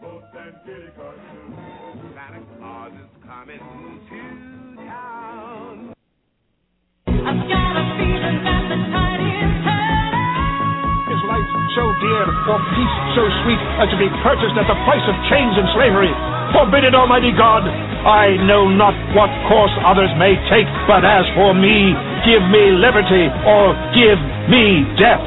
Is life so dear, or peace so sweet, as to be purchased at the price of chains and slavery? Forbid it, Almighty God! I know not what course others may take, but as for me, give me liberty, or give me death.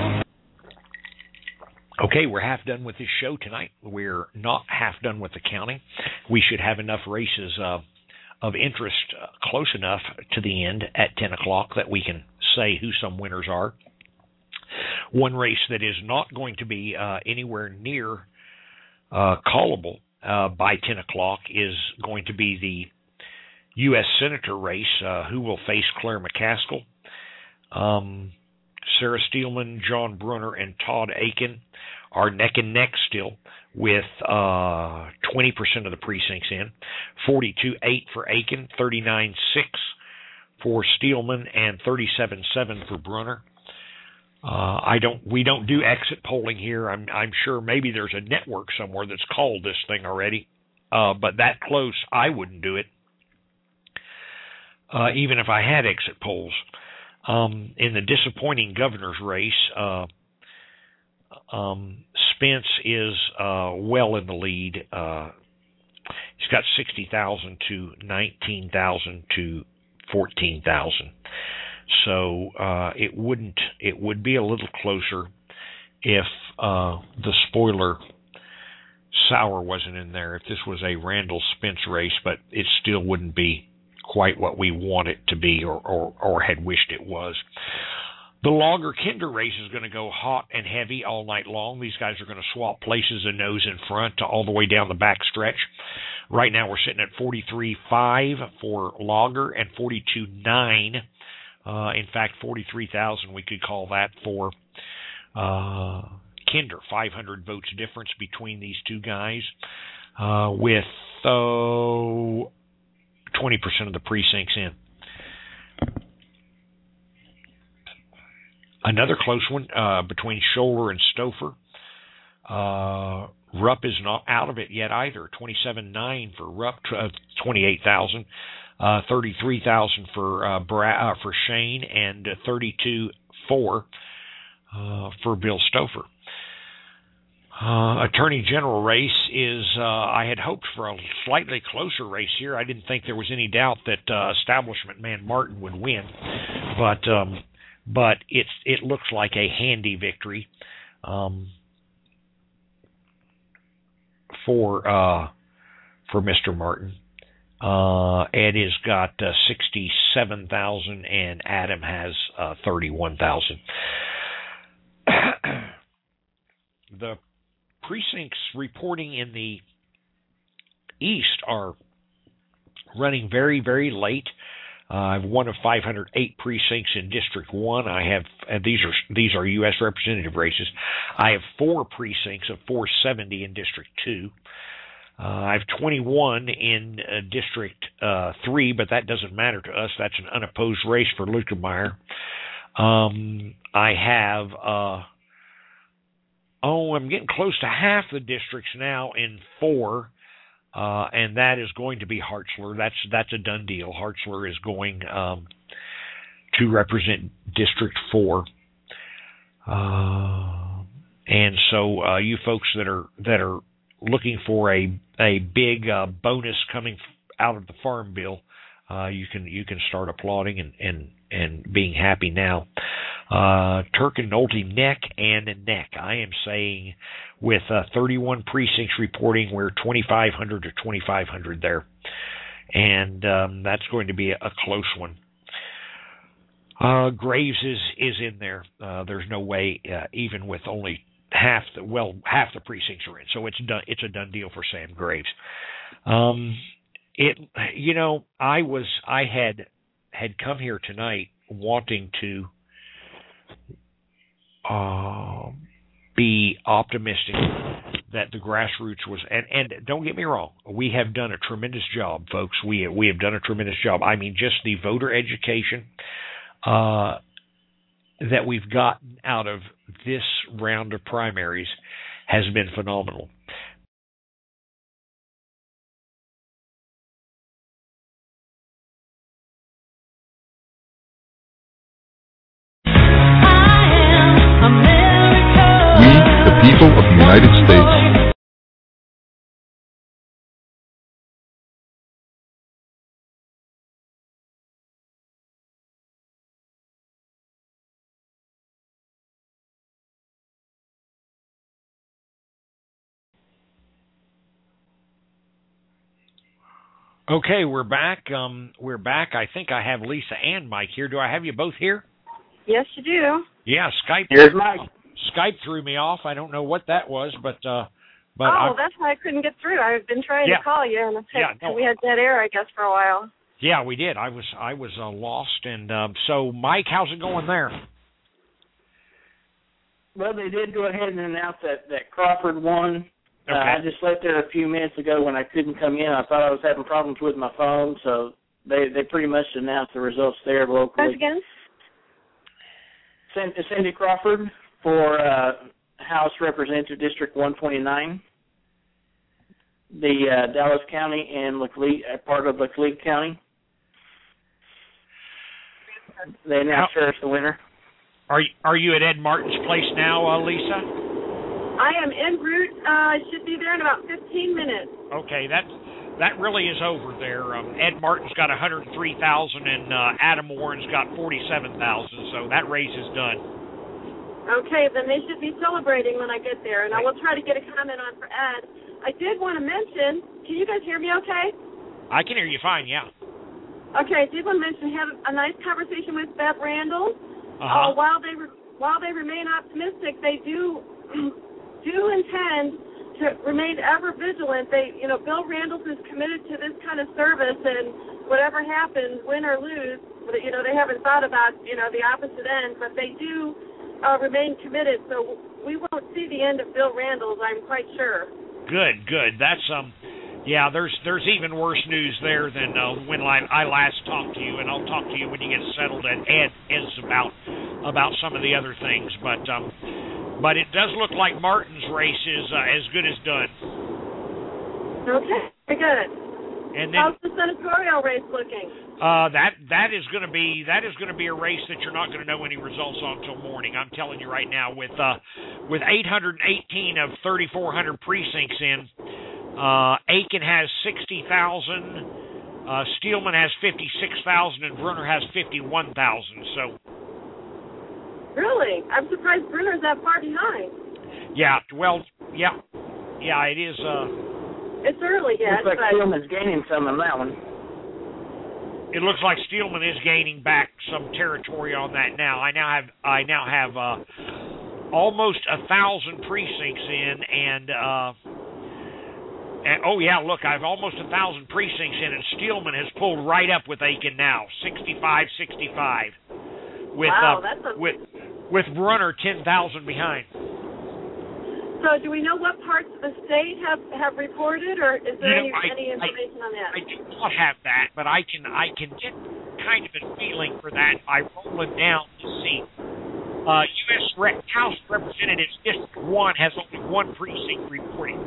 Okay, we're half done with this show tonight. We're not half done with the counting. We should have enough races of interest close enough to the end at 10 o'clock that we can say who some winners are. One race that is not going to be anywhere near callable by 10 o'clock is going to be the U.S. Senator race, who will face Claire McCaskill. Sarah Steelman, John Brunner, and Todd Aiken are neck and neck still with 20% of the precincts in. 42-8 for Aiken, 39-6 for Steelman, and 37-7 for Brunner. We don't do exit polling here. I'm sure maybe there's a network somewhere that's called this thing already, but that close, I wouldn't do it, even if I had exit polls. In the disappointing governor's race, Spence is well in the lead. He's got 60,000 to 19,000 to 14,000. So it would be a little closer if the spoiler Sauer wasn't in there, if this was a Randall Spence race, but it still wouldn't be quite what we want it to be or had wished it was. The Logger Kinder race is going to go hot and heavy all night long. These guys are going to swap places and nose in front all the way down the back stretch. Right now we're sitting at 43.5 for Logger and 42.9. In fact, 43,000 we could call that for Kinder. 500 votes difference between these two guys, with 20% of the precincts in. Another close one between Scholler and Stouffer. Rupp is not out of it yet either. 27.9 for Rupp, 28,000. 33,000 for Shane, and 32.4 for Bill Stouffer. Attorney General race is, I had hoped for a slightly closer race here. I didn't think there was any doubt that establishment man Martin would win, but it looks like a handy victory for Mr. Martin. Ed has got 67,000 and Adam has 31,000. The precincts reporting in the East are running very, very late. I have one of 508 precincts in District 1. I have, and these are U.S. representative races. I have 4 precincts of 470 in District 2. I have 21 in District 3, but that doesn't matter to us. That's an unopposed race for Luetkemeyer. I have, I'm getting close to half the districts now in 4, and that is going to be Hartzler. That's a done deal. Hartzler is going to represent District 4. And so you folks that are looking for a big bonus coming out of the Farm Bill, you can start applauding and being happy now. Turk and Nolte neck and neck. I am saying with 31 precincts reporting, we're 2,500 to 2,500 there, and that's going to be a close one. Graves is in there. There's no way, even with only half the precincts are in, so it's done. It's a done deal for Sam Graves. I had come here tonight wanting to be optimistic that the grassroots was, and don't get me wrong, we have done a tremendous job, folks. We have done a tremendous job. I mean, just the voter education that we've gotten out of this round of primaries has been phenomenal. We, the people of the United States, Okay, we're back. I think I have Lisa and Mike here. Do I have you both here? Yes, you do. Yeah, Skype. Here's Mike. Skype threw me off. I don't know what that was, but that's why I couldn't get through. I've been trying to call you, and we had dead air, I guess, for a while. Yeah, we did. I was lost, and so Mike, how's it going there? Well, they did go ahead and announce that Crawford won. Okay. I just left there a few minutes ago when I couldn't come in. I thought I was having problems with my phone, so they pretty much announced the results there locally. Again? Cindy Crawford for House Representative District 129, the Dallas County and part of Laclede County. They announced her as the winner. Are you at Ed Martin's place now, Lisa? I am en route. I should be there in about 15 minutes. Okay, that really is over there. Ed Martin's got 103,000 and Adam Warren's got 47,000, so that race is done. Okay, then they should be celebrating when I get there, and I will try to get a comment on for Ed. I did want to mention, can you guys hear me okay? I can hear you fine, yeah. Okay, I did want to mention, have a nice conversation with Bev Randall. While they remain optimistic, they do intend to remain ever vigilant. Bill Randall is committed to this kind of service, and whatever happens, win or lose, they haven't thought about, the opposite end, but they do remain committed. So we won't see the end of Bill Randall's, I'm quite sure. Good. That's there's even worse news there than when I last talked to you, and I'll talk to you when you get settled and Ed's about some of the other things, but it does look like Martin's race is as good as done. Okay, very good. And then, how's the senatorial race looking? That is going to be a race that you're not going to know any results on until morning. I'm telling you right now, with 818 of 3,400 precincts in, Aiken has 60,000, Steelman has 56,000, and Brunner has 51,000. So. Really? I'm surprised Brunner's that far behind. Yeah, well, yeah, it is. It's early yet. Looks like Steelman's gaining some on that one. It looks like Steelman is gaining back some territory on that now. I now have almost 1,000 precincts in, and oh yeah, look, I've almost 1,000 precincts in, and Steelman has pulled right up with Aiken now, 65-65. With Brunner 10,000 behind. So do we know what parts of the state have reported, or is there any information on that? I do not have that, but I can get kind of a feeling for that by rolling down to see. House Representatives District 1 has only one precinct reporting.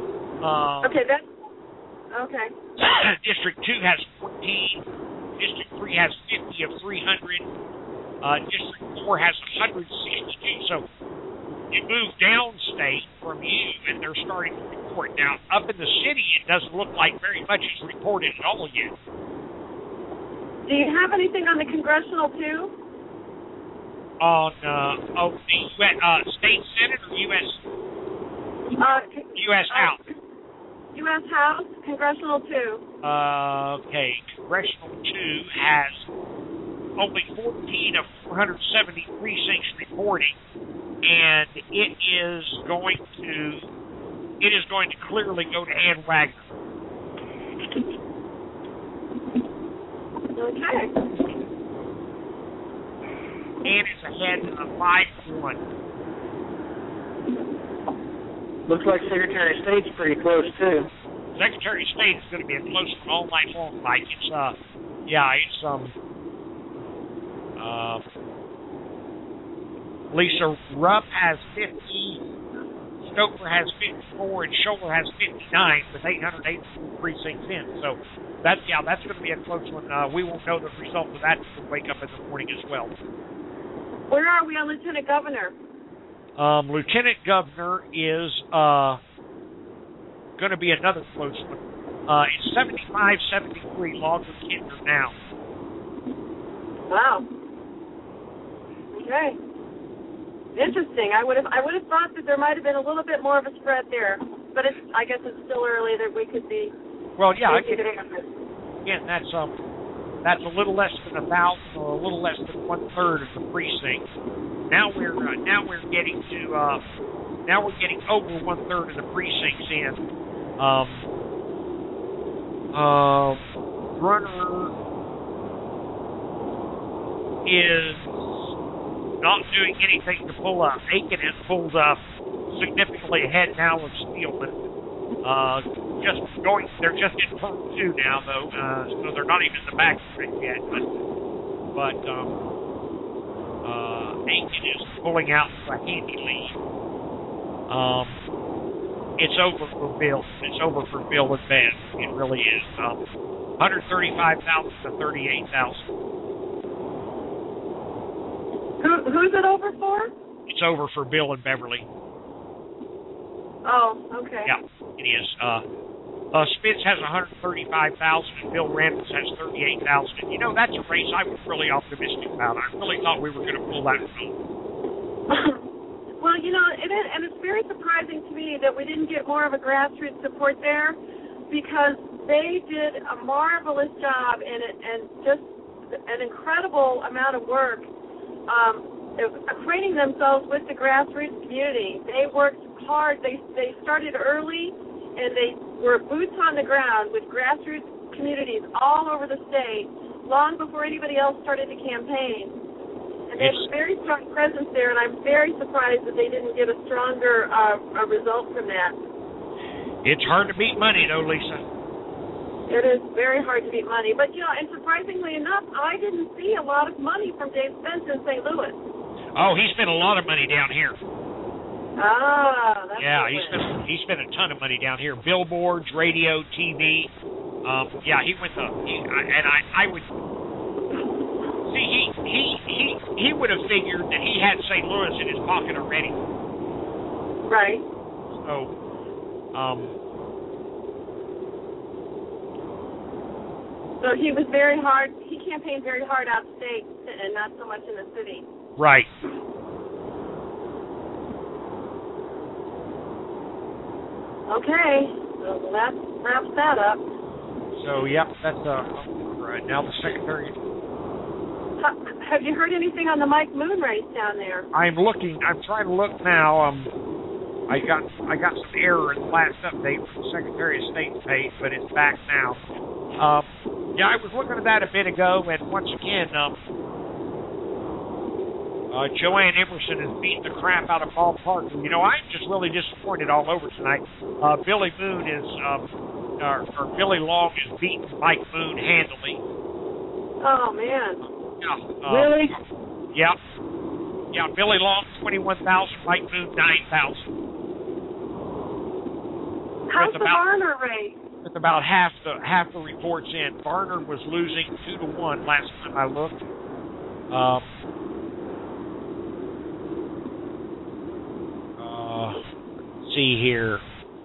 Okay. District 2 has 14. District 3 has 50 of 300. District 4 has 162. So you move downstate from you, and they're starting to report. Now, up in the city, it doesn't look like very much is reported at all yet. Do you have anything on the congressional, too? On the state Senate or U.S. U.S. House? U.S. House, congressional 2. Okay, congressional 2 has only 14 of 470 precincts reporting, and it is going to clearly go to Ann Wagner. Okay. Ann is ahead of 5-1. Looks like Secretary of State's pretty close, too. Secretary of State is going to be a close one all night long, Mike. It's Lisa Rupp has 50, Stoker has 54, and Scholler has 59 with 884 precincts in. So that's going to be a close one. We won't know the result of that until we wake up in the morning as well. Where are we on Lieutenant Governor? Lieutenant Governor is going to be another close one. It's 75-73 Logan-Kinder now. Wow. Okay. Interesting. I would have thought that there might have been a little bit more of a spread there, but I guess it's still early that we could be. Well, yeah. Again, that's a little less than 1,000, or a little less than 1/3 of the precinct. Now we're getting to now we're getting over 1/3 of the precincts in. Brunner is not doing anything to pull up. Aiken has pulled up significantly ahead now of Steelman. They're just in turn 2 now, though, so they're not even in the back stretch yet. But Aiken is pulling out a handy lead. It's over for Bill. It's over for Bill and Ben. It really is. 135,000 to 38,000. Who's it over for? It's over for Bill and Beverly. Oh, okay. Yeah, it is. Spitz has 135,000 and Bill Randalls has 38,000. And, that's a race I was really optimistic about. I really thought we were going to pull that result. Well, and it's very surprising to me that we didn't get more of a grassroots support there, because they did a marvelous job and just an incredible amount of work acquainting themselves with the grassroots community. They worked hard. They started early, and they were boots on the ground with grassroots communities all over the state long before anybody else started to campaign. And they have a very strong presence there, and I'm very surprised that they didn't get a stronger result from that. It's hard to beat money, though, Lisa. It is very hard to beat money. But, and surprisingly enough, I didn't see a lot of money from Dave Spence in St. Louis. Oh, he spent a lot of money down here. Ah, that's he spent a ton of money down here. Billboards, radio, TV. He went to. I would see. He would have figured that he had St. Louis in his pocket already. Right. So, So he was very hard. He campaigned very hard out of state and not so much in the city. Right. Okay, so that wraps that up. So, that's right now the secretary. Have you heard anything on the Mike Moon race down there? I'm trying to look now. I got some error in the last update from the Secretary of State's page, but it's back now. I was looking at that a bit ago, and once again, Joanne Emerson has beaten the crap out of Paul Parker. I'm just really disappointed all over tonight. Billy Moon or Billy Long has beaten Mike Moon handily. Oh, man. Really? Yeah. Yeah, Billy Long, 21,000, Mike Moon, 9,000. How's the Varner race? with about half the reports in. Varner was losing 2-1 last time I looked. Let's see here.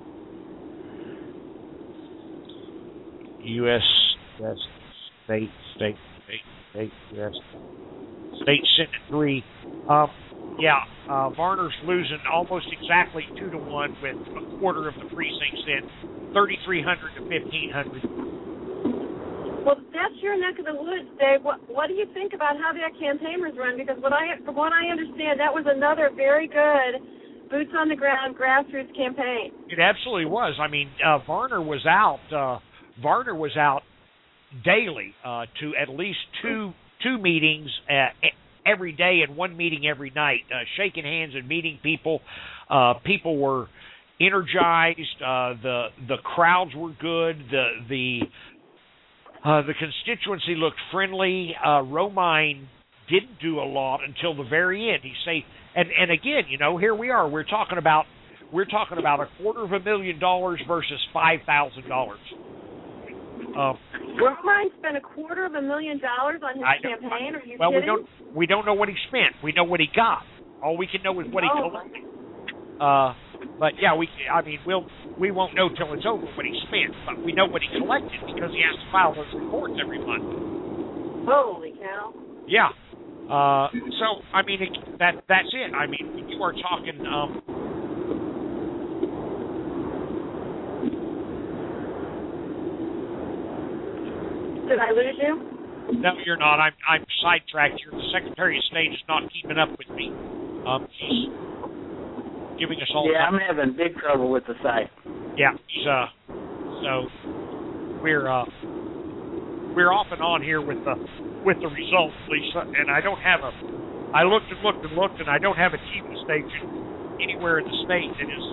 U.S. State, U.S. State Senate 3. Varner's losing almost exactly 2-1 with a quarter of the precincts in, 3,300 to 1,500. Well, that's your neck of the woods, Dave. What do you think about how that campaign was run? Because from what I understand, that was another very good boots on the ground grassroots campaign. It absolutely was. I mean, Varner was out. Varner was out daily to at least two meetings every day and one meeting every night, shaking hands and meeting people. People were energized. The crowds were good. The constituency looked friendly. Romine didn't do a lot until the very end. And again, here we are. We're talking about $250,000 versus $5,000. Romine spent $250,000 on his campaign. Are you kidding? We don't know what he spent. We know what he got. All we can know is what he collected. But yeah, we won't know till it's over what he spent. But we know what he collected because he has to file those reports every month. Holy cow! Yeah. So I mean, that's it. I mean, you are talking. Did I lose you? No, you're not. I'm sidetracked here. The Secretary of State is not keeping up with me. He's giving us all. Yeah, I'm having big trouble with the site. Yeah, so we're off and on here with the results, Lisa. And I don't have I looked and looked, and I don't have a TV station anywhere in the state that is.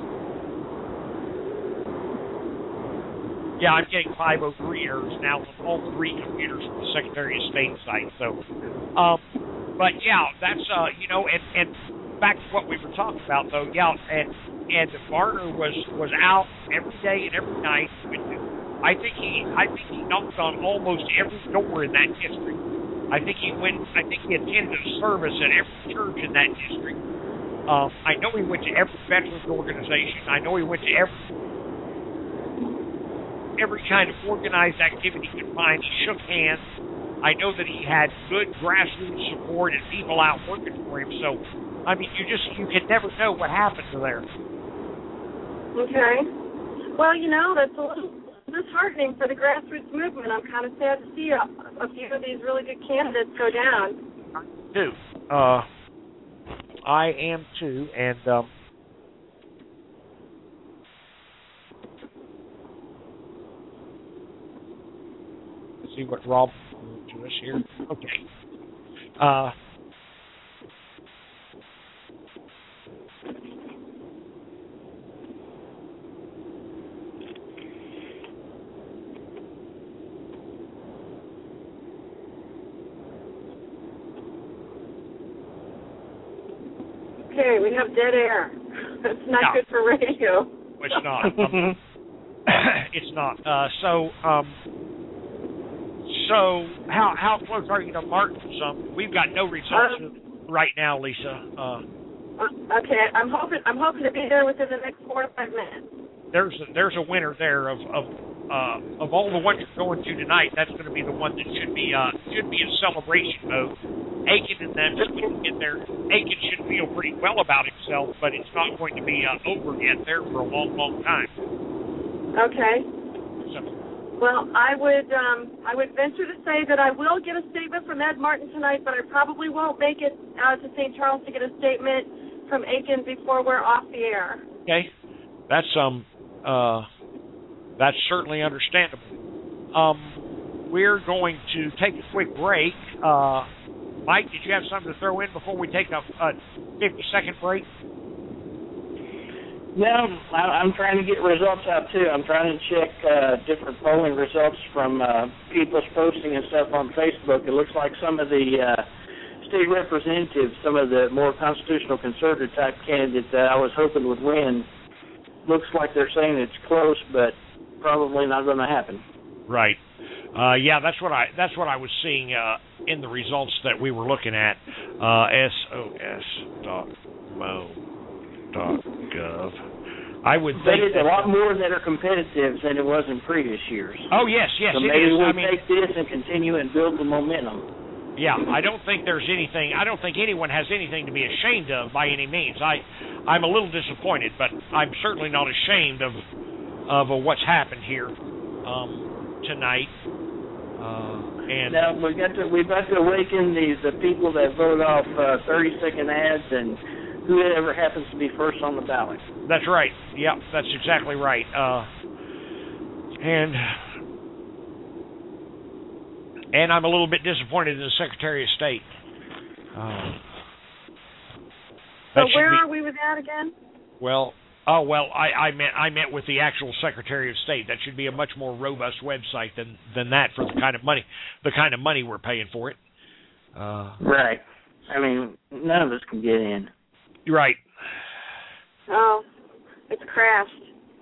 Yeah, I'm getting 503 errors now on all three computers from the Secretary of State site. So, but yeah, that's and back to what we were talking about though. Yeah, and Varner was out every day and every night. I think he knocked on almost every door in that district. I think he attended a service at every church in that district. I know he went to every veterans organization. I know he went to every kind of organized activity he could find. He shook hands. I know that he had good grassroots support and people out working for him. So, I mean, you can never know what happens there. Okay. Well, that's a little disheartening for the grassroots movement. I'm kind of sad to see a few of these really good candidates go down. I am too, and see what Rob will do us here. Okay. Okay, we have dead air. That's not good for radio. It's not. It's not. So how close are you to Martin's? We've got no results right now, Lisa. Okay, I'm hoping to be there within the next 4 to 5 minutes. There's a winner there of all the ones you're going to tonight. That's going to be the one that should be in celebration mode. Aiken and them should get there. Aiken should feel pretty well about himself, but it's not going to be over yet there for a long, long time. Okay. Well, I would venture to say that I will get a statement from Ed Martin tonight, but I probably won't make it out to St. Charles to get a statement from Aiken before we're off the air. Okay, that's certainly understandable. We're going to take a quick break. Mike, did you have something to throw in before we take a 50-second break? No, I'm trying to get results out, too. I'm trying to check different polling results from people's posting and stuff on Facebook. It looks like some of the state representatives, some of the more constitutional conservative-type candidates that I was hoping would win, looks like they're saying it's close, but probably not going to happen. Right. Yeah, that's what I was seeing in the results that we were looking at. sos.mo.gov. I would think it's a lot more that are competitive than it was in previous years. Oh yes, so it maybe is. we'll take this and continue and build the momentum. Yeah, I don't think anyone has anything to be ashamed of by any means. I'm a little disappointed, but I'm certainly not ashamed of what's happened here tonight. And now we've got to awaken the people that vote off 30-second ads and whoever happens to be first on the ballot. That's right. Yeah, that's exactly right. And I'm a little bit disappointed in the Secretary of State. So where are we with that again? I meant with the actual Secretary of State. That should be a much more robust website than that for the kind of money we're paying for it. Right. I mean, none of us can get in. Right. Oh, it's crashed.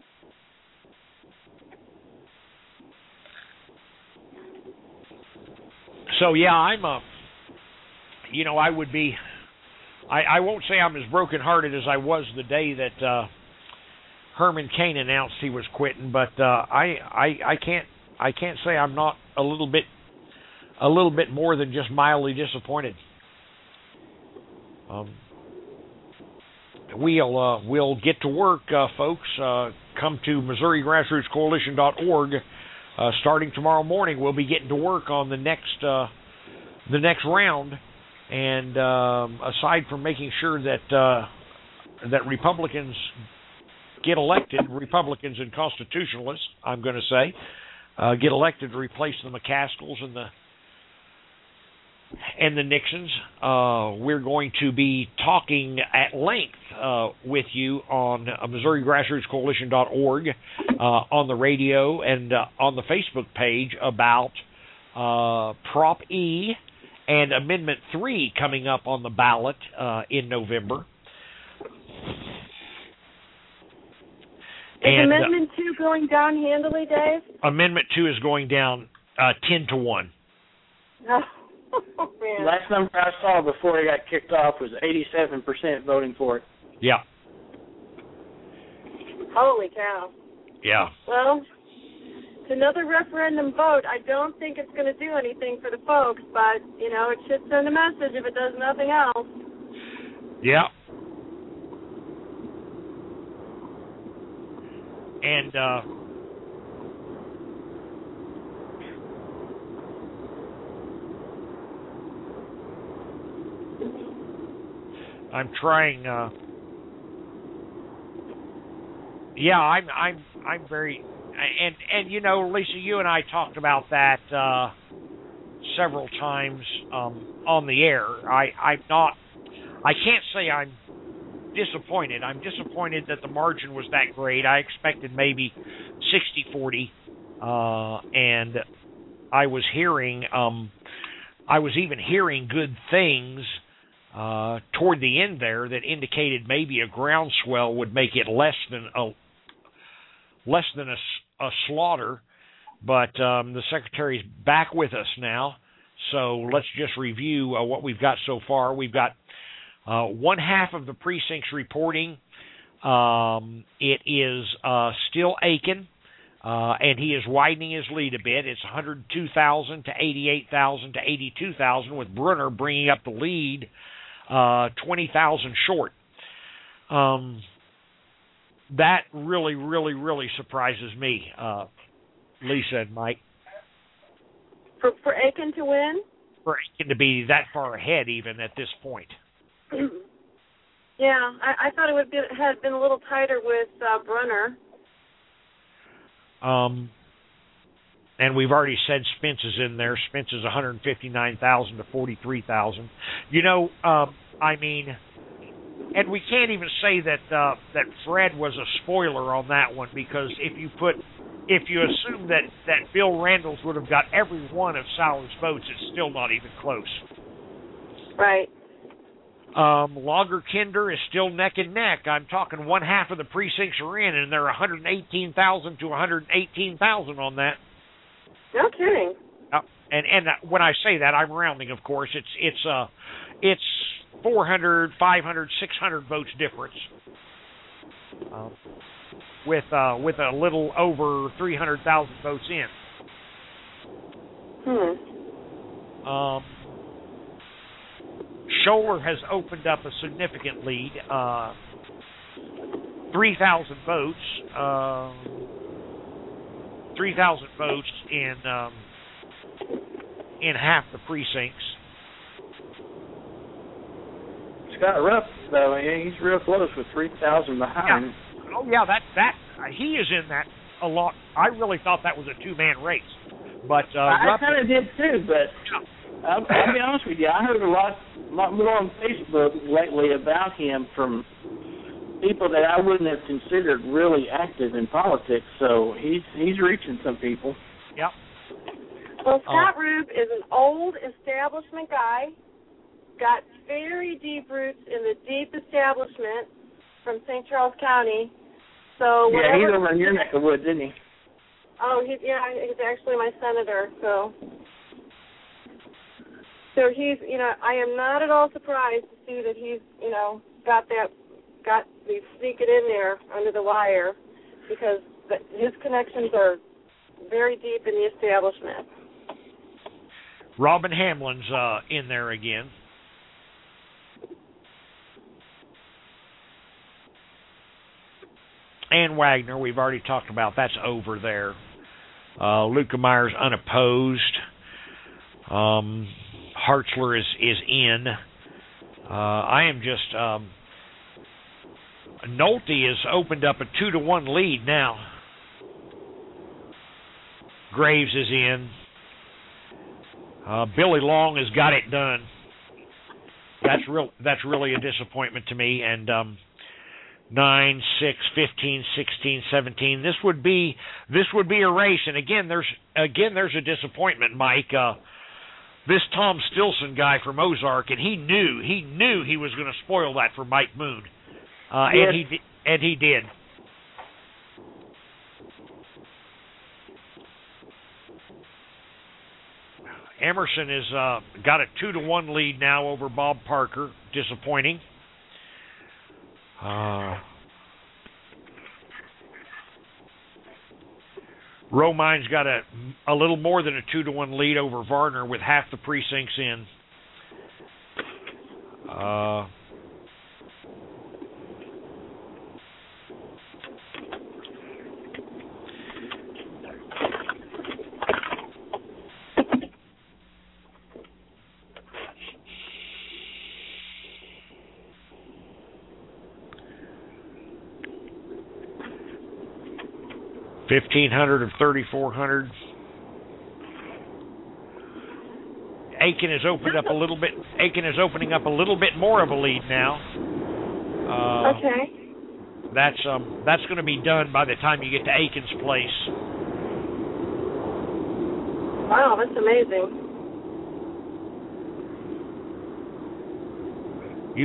So yeah, I'm I would be. I won't say I'm as brokenhearted as I was the day that Herman Cain announced he was quitting, but I can't say I'm not a little bit more than just mildly disappointed. We'll get to work, folks. Come to MissouriGrassrootsCoalition.org. Starting tomorrow morning, we'll be getting to work on the next round. And aside from making sure that Republicans get elected, Republicans and constitutionalists, I'm going to say, get elected to replace the McCaskells and the Nixons, we're going to be talking at length with you on MissouriGrassrootsCoalition.org, on the radio and on the Facebook page about Prop E and Amendment 3 coming up on the ballot in November. Is Amendment 2 going down handily, Dave? Amendment 2 is going down 10-1. Oh, man. Last number I saw before it got kicked off was 87% voting for it. Yeah. Holy cow. Yeah. Well, it's another referendum vote. I don't think it's going to do anything for the folks, but, it should send a message if it does nothing else. Yeah. And, I'm trying, I'm very, and Lisa, you and I talked about that several times on the air. I can't say I'm disappointed. I'm disappointed that the margin was that great. I expected maybe 60-40, and I was even hearing good things toward the end there that indicated maybe a groundswell would make it less than a slaughter, but the Secretary's back with us now, so let's just review what we've got so far. We've got one half of the precincts reporting. It is still Aiken, and he is widening his lead a bit. It's 102,000 to 88,000 to 82,000, with Brunner bringing up the lead 20,000 short. That really, really, really surprises me, Lisa and Mike. For Aiken to win? For Aiken to be that far ahead even at this point. Yeah, I thought it had been a little tighter with Brunner. And we've already said Spence is in there. Spence is 159,000 to 43,000. And we can't even say that Fred was a spoiler on that one, because if you assume that Bill Randles would have got every one of Sauer's votes, it's still not even close. Right. Lager Kinder is still neck and neck. I'm talking one half of the precincts are in, and they're 118,000 to 118,000 on that. No kidding. And when I say that, I'm rounding, of course. It's 400, 500, 600 votes difference. With a little over 300,000 votes in. Scholler has opened up a significant lead, 3,000 votes. 3,000 votes in half the precincts. Scott Rupp, though, he's real close with 3,000 behind. Yeah. Oh yeah, that he is in that a lot. I really thought that was a two-man race, but I kind of did too. But I'll be honest with you, I heard a lot more on Facebook lately about him from people that I wouldn't have considered really active in politics. So he's reaching some people. Yep. Well, Scott Rupp is an old establishment guy, got very deep roots in the deep establishment from St. Charles County. So yeah, he's over in your neck of the woods, isn't he? Oh, he's actually my senator. So he's, I am not at all surprised to see that he's, got the sneak it in there under the wire, because his connections are very deep in the establishment. Robin Hamlin's in there again. Ann Wagner, we've already talked about. That's over there. Luca Myers unopposed. Hartzler is in. I am just... Nolte has opened up a 2-1 lead now. Graves is in. Billy Long has got it done. That's really a disappointment to me. And 9, 6, 15, 16, 17. This would be a race. And again, there's a disappointment, Mike. This Tom Stilson guy from Ozark, and he knew he was going to spoil that for Mike Moon, yes. and he did. Emerson has got a 2-1 lead now over Bob Parker. Disappointing. Romine's got a little more than a 2-1 lead over Varner with half the precincts in. $1,500 of 3,400. Aiken has opened up a little bit. Aiken is opening up a little bit more of a lead now. Okay. That's going to be done by the time you get to Aiken's place. Wow, that's amazing. You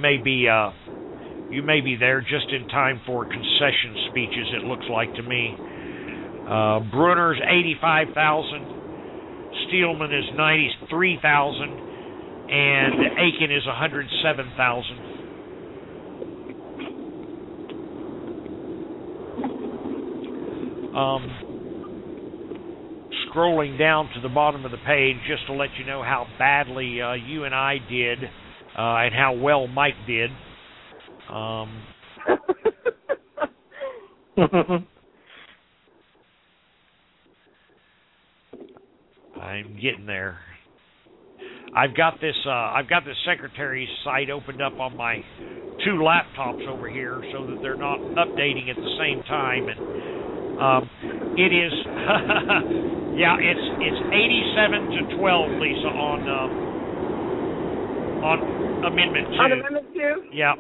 may be there just in time for concession speeches, it looks like to me. Brunner's 85,000. Steelman is 93,000. And Aiken is 107,000. Scrolling down to the bottom of the page, just to let you know how badly you and I did and how well Mike did. I'm getting there. I've got this secretary's site opened up on my two laptops over here so that they're not updating at the same time, and it is yeah, it's 87-12, Lisa, on Amendment 2. On Amendment 2? Yeah,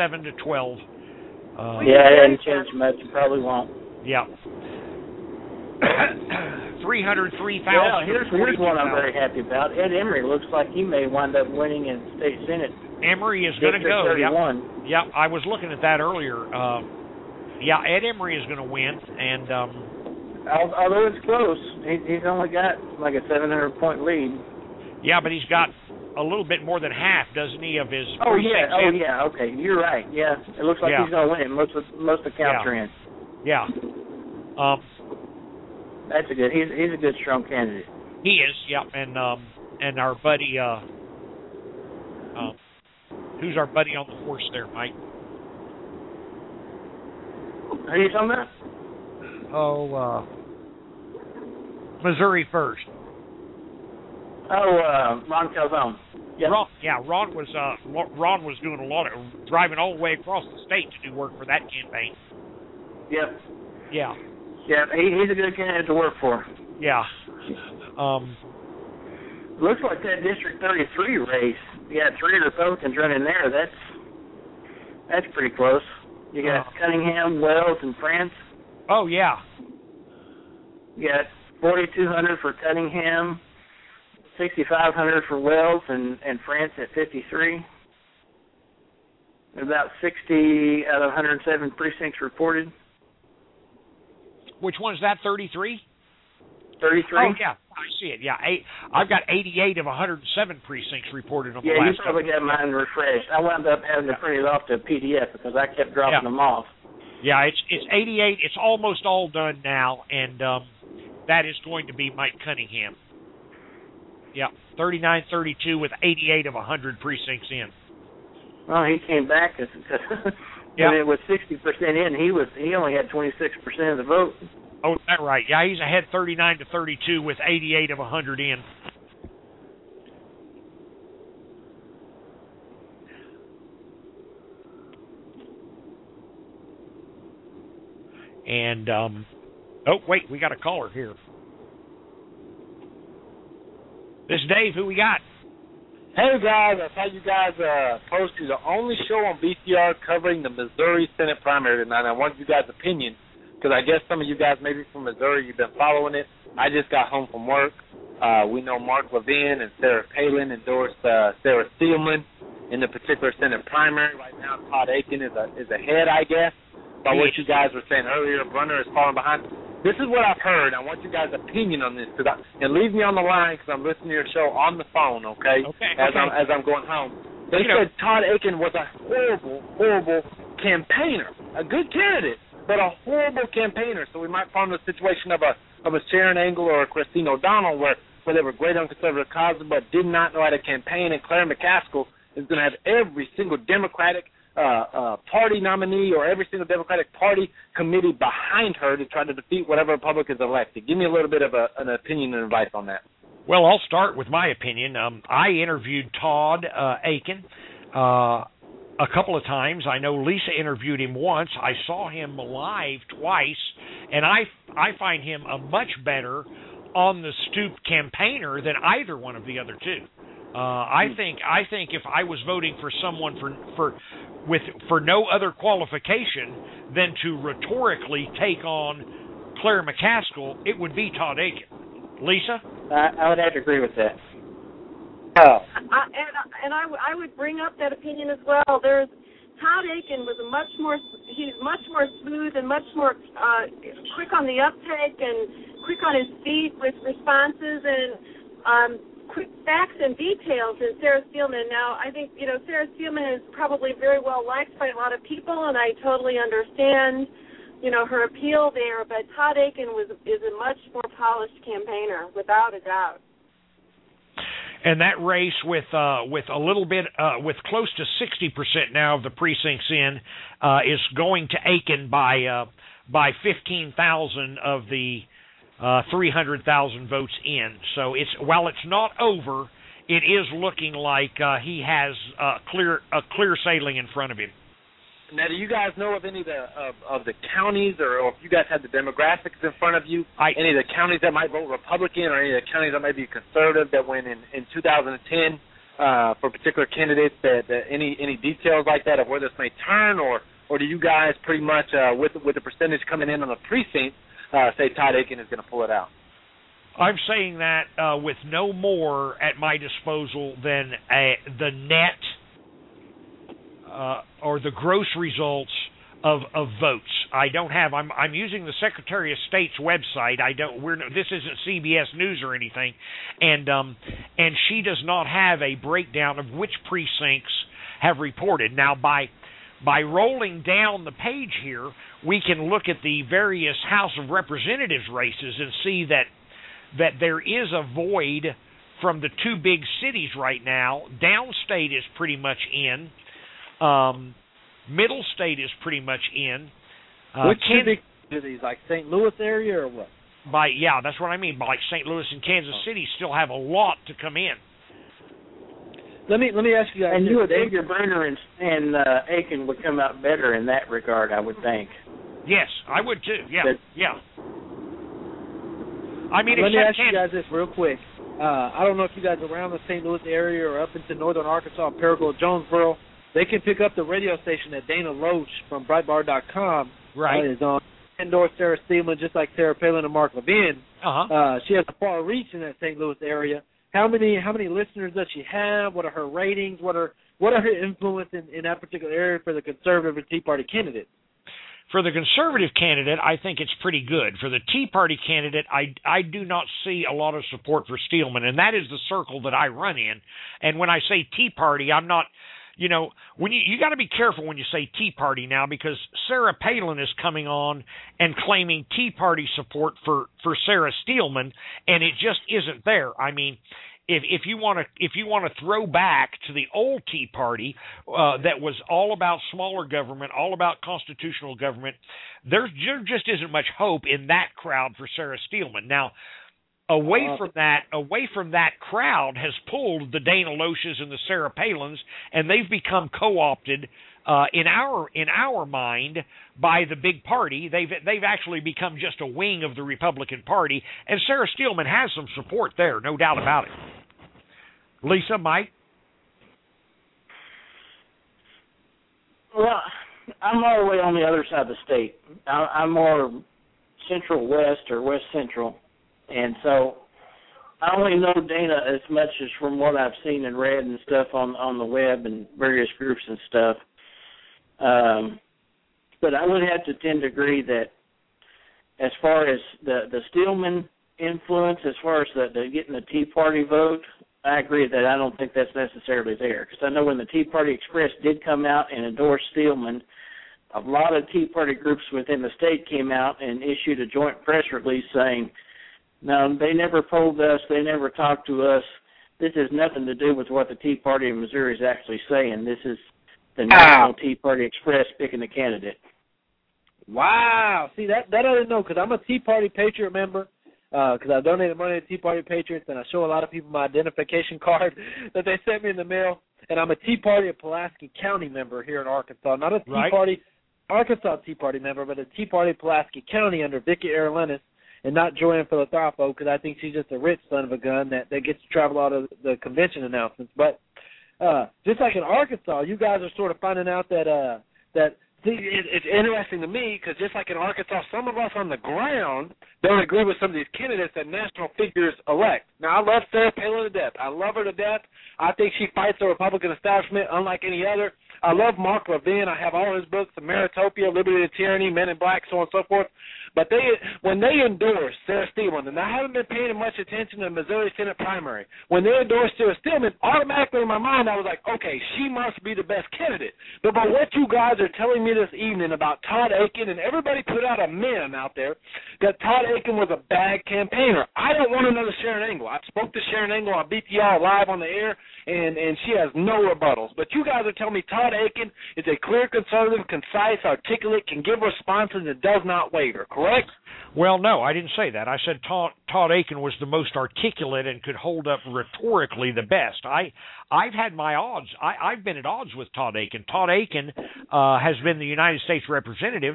87-12. Yeah, it hasn't changed much. It probably won't. Yeah. 303,000. Well, here's one I'm very happy about. Ed Emery looks like he may wind up winning in state senate. Emery is going to go. 31. Yep, I was looking at that earlier. Ed Emery is going to win, and although it's close, he's only got like a 700-point lead. Yeah, but he's got a little bit more than half, doesn't he, of his Oh precincts in? yeah. Okay, you're right. Yeah, it looks like he's going to win. Most of the counts are in. Yeah. That's a good. He's a good, strong candidate. He is. Yeah, and our buddy, who's our buddy on the horse there, Mike? Who are you talking about? Oh, Missouri First. Oh, Ron Calzone. Yeah. Ron was doing a lot of driving all the way across the state to do work for that campaign. Yep. Yeah. Yeah, he's a good candidate to work for. Yeah. Looks like that District 33 race. You got 3 Republicans running there. That's pretty close. You got Cunningham, Wells, and France. Oh yeah. You got 4,200 for Cunningham, 6,500 for Wells, and France at 53. About 60 out of 107 precincts reported. Which one's that? 33. 33. Oh yeah, I see it. Yeah, I've got 88 of 107 precincts reported on the last. Yeah, you probably got mine refreshed. I wound up having to print it off to a PDF because I kept dropping them off. Yeah, it's 88. It's almost all done now, and that is going to be Mike Cunningham. Yeah, 39-32 with 88 of 100 precincts in. Well, he came back because when it was 60% in, he only had 26% of the vote. Oh, is that right? Yeah, he's ahead 39-32 with 88 of 100 in. And, oh, wait, we got a caller here. This is Dave. Who we got? Hey, guys, I saw you guys posted the only show on BCR covering the Missouri Senate primary tonight. I wanted you guys' opinion, because I guess some of you guys, maybe from Missouri, you've been following it. I just got home from work. We know Mark Levin and Sarah Palin endorsed Sarah Steelman in the particular Senate primary. Right now, Todd Akin is ahead, I guess, by what you guys were saying earlier. Brunner is falling behind. This is what I've heard. I want you guys' opinion on this, and leave me on the line because I'm listening to your show on the phone, okay? As I'm going home. They said Todd Akin was a horrible, horrible campaigner, a good candidate, but a horrible campaigner. So we might find the situation of a Sharon Angle or a Christine O'Donnell where they were great on conservative causes but did not know how to campaign, and Claire McCaskill is going to have every single Democratic party nominee or every single Democratic Party committee behind her to try to defeat whatever Republican is elected. Give me a little bit of an opinion and advice on that. Well, I'll start with my opinion. I interviewed Todd Akin a couple of times. I know Lisa interviewed him once. I saw him live twice, and I find him a much better on-the-stoop campaigner than either one of the other two. I think if I was voting for someone for no other qualification than to rhetorically take on Claire McCaskill, it would be Todd Akin. Lisa? I would have to agree with that. And I would bring up that opinion as well. Todd Akin was he's much more smooth and much more quick on the uptake and quick on his feet with responses and quick facts and details than Sarah Steelman. Now, I think, Sarah Steelman is probably very well liked by a lot of people, and I totally understand, her appeal there, but Todd Akin is a much more polished campaigner, without a doubt. And that race with a little bit, with close to 60% now of the precincts in, is going to Akin by 15,000 of the 300,000 votes in. So while it's not over, it is looking like he has clear sailing in front of him. Now, do you guys know of any of the counties, or if you guys have the demographics in front of you, any of the counties that might vote Republican, or any of the counties that might be conservative that went in 2010 for particular candidates? That any details like that of where this may turn, or do you guys pretty much with the percentage coming in on the precinct? say Todd Akin is going to pull it out? I'm saying that with no more at my disposal than the net or the gross results of votes. I don't have. I'm using the Secretary of State's website. This isn't CBS News or anything, and she does not have a breakdown of which precincts have reported. Now, by rolling down the page here, we can look at the various House of Representatives races and see that there is a void from the two big cities right now. Downstate is pretty much in. Middle State is pretty much in. Which two big cities, like St. Louis area or what? That's what I mean. Like St. Louis and Kansas City still have a lot to come in. Let me ask you guys. And you would think your Bruner and Akin would come out better in that regard, I would think. Yes, I would too. Yeah, yeah. I mean, let me ask you guys this real quick. I don't know if you guys are around the St. Louis area or up into northern Arkansas, Paragould, Jonesboro. They can pick up the radio station that Dana Loesch from Breitbart.com is on. Endorse Sarah Steelman, just like Sarah Palin and Mark Levin. She has a far reach in that St. Louis area. How many listeners does she have? What are her ratings? What are her influence in that particular area for the conservative and Tea Party candidate? For the conservative candidate, I think it's pretty good. For the Tea Party candidate, I do not see a lot of support for Steelman, and that is the circle that I run in. And when I say Tea Party, I'm not, when you got to be careful when you say Tea Party now, because Sarah Palin is coming on and claiming Tea Party support for Sarah Steelman, and it just isn't there. I mean, if you want to throw back to the old Tea Party that was all about smaller government, all about constitutional government, there just isn't much hope in that crowd for Sarah Steelman. Now, away from that crowd has pulled the Dana Loesch's and the Sarah Palins, and they've become co-opted in our mind by the big party. They've actually become just a wing of the Republican Party, and Sarah Steelman has some support there, no doubt about it. Lisa, Mike? Well, I'm all the way on the other side of the state. I'm more central west or west central, and so I only know Dana as much as from what I've seen and read and stuff on the web and various groups and stuff. But I would have to tend to agree that as far as the Steelman influence, as far as the getting the Tea Party vote, I agree that I don't think that's necessarily there. Because I know when the Tea Party Express did come out and endorse Steelman, a lot of Tea Party groups within the state came out and issued a joint press release saying, no, they never polled us, they never talked to us. This has nothing to do with what the Tea Party of Missouri is actually saying. This is the National Tea Party Express picking the candidate. Wow. See, that I didn't know, because I'm a Tea Party Patriot member. Because I donated money to Tea Party Patriots, and I show a lot of people my identification card that they sent me in the mail. And I'm a Tea Party of Pulaski County member here in Arkansas. Not a Tea Party, Arkansas Tea Party member, but a Tea Party of Pulaski County under Vicki Arolenis, and not Joanne Philanthropo, because I think she's just a rich son of a gun that gets to travel out of the convention announcements. But just like in Arkansas, you guys are sort of finding out that it's interesting to me, because just like in Arkansas, some of us on the ground don't agree with some of these candidates that national figures elect. Now, I love Sarah Palin to death. I love her to death. I think she fights the Republican establishment unlike any other. I love Mark Levin. I have all his books, The Meritopia, Liberty and Tyranny, Men in Black, so on and so forth. But when they endorsed Sarah Steelman, and I haven't been paying much attention to the Missouri Senate primary, when they endorsed Sarah Steelman, automatically in my mind I was like, okay, she must be the best candidate. But by what you guys are telling me this evening about Todd Akin, and everybody put out a meme out there that Todd Akin was a bad campaigner. I don't want another Sharon Engel. I spoke to Sharon Engel on BTR live on the air, and she has no rebuttals. But you guys are telling me Todd Akin is a clear, conservative, concise, articulate, can give responses, and does not waver, correct? Well, no, I didn't say that. I said Todd Akin was the most articulate and could hold up rhetorically the best. I've had my odds. I've been at odds with Todd Akin. Todd Akin has been the United States representative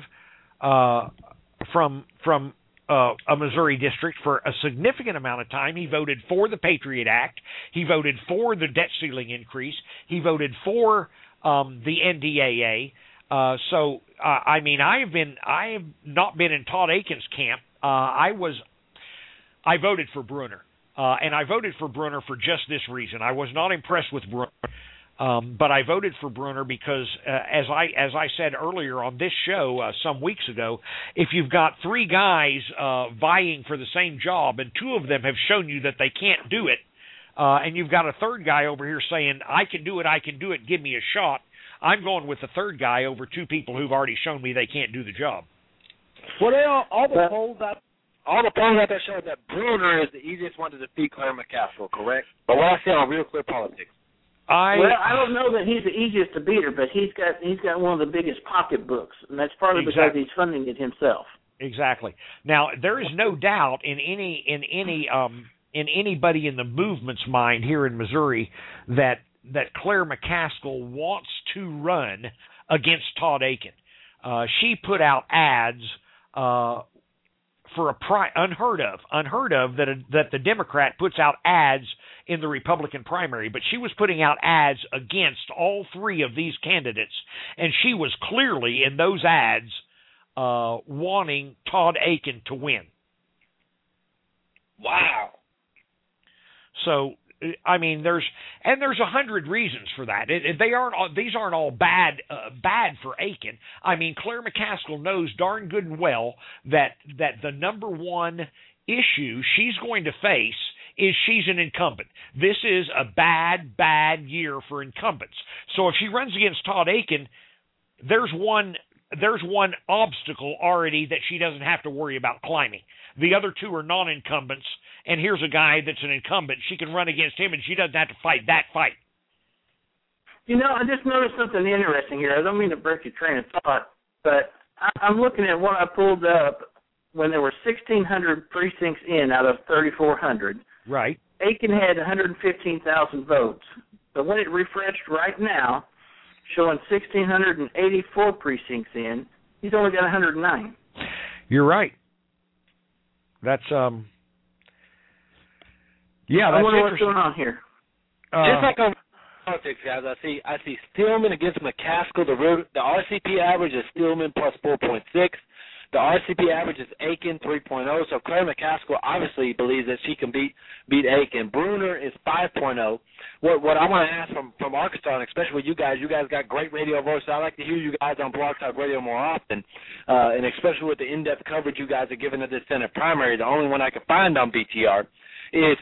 from a Missouri district for a significant amount of time. He voted for the Patriot Act. He voted for the debt ceiling increase. He voted for the NDAA. So I have not been in Todd Akin's camp. I voted for Brunner, and I voted for Brunner for just this reason. I was not impressed with Brunner. But I voted for Brunner because, as I said earlier on this show some weeks ago, if you've got three guys vying for the same job and two of them have shown you that they can't do it, and you've got a third guy over here saying, I can do it, give me a shot, I'm going with the third guy over two people who've already shown me they can't do the job. Well, all the polls out there show that Brunner is the easiest one to defeat Claire McCaskill, correct? But what I see on Real Clear Politics. I don't know that he's the easiest to beat her, but he's got one of the biggest pocketbooks, and that's partly because he's funding it himself. Exactly. Now there is no doubt in anybody in the movement's mind here in Missouri that Claire McCaskill wants to run against Todd Akin. She put out ads for unheard of that the Democrat puts out ads in the Republican primary, but she was putting out ads against all three of these candidates, and she was clearly in those ads wanting Todd Akin to win. Wow. So, I mean, there's 100 reasons for that. These aren't all bad for Akin. I mean, Claire McCaskill knows darn good and well that the number one issue she's going to face is she's an incumbent. This is a bad year for incumbents. So if she runs against Todd Akin, there's one obstacle already that she doesn't have to worry about climbing. The other two are non-incumbents, and here's a guy that's an incumbent. She can run against him, and she doesn't have to fight that fight. You know, I just noticed something interesting here. I don't mean to break your train of thought, but I'm looking at what I pulled up when there were 1,600 precincts in out of 3,400. Right. Akin had 115,000 votes. But when it refreshed right now, showing 1,684 precincts in, he's only got 109. You're right. That's I wonder what's going on here. Just like on politics, guys, I see Stillman against McCaskill. The RCP average is Stillman plus 4.6. The RCP average is Akin 3.0. So Claire McCaskill obviously believes that she can beat Akin. Brunner is 5.0. What I want to ask from Arkansas, and especially with you guys got great radio voices. I like to hear you guys on Blog Talk Radio more often, and especially with the in-depth coverage you guys are giving to this Senate primary, the only one I can find on BTR, is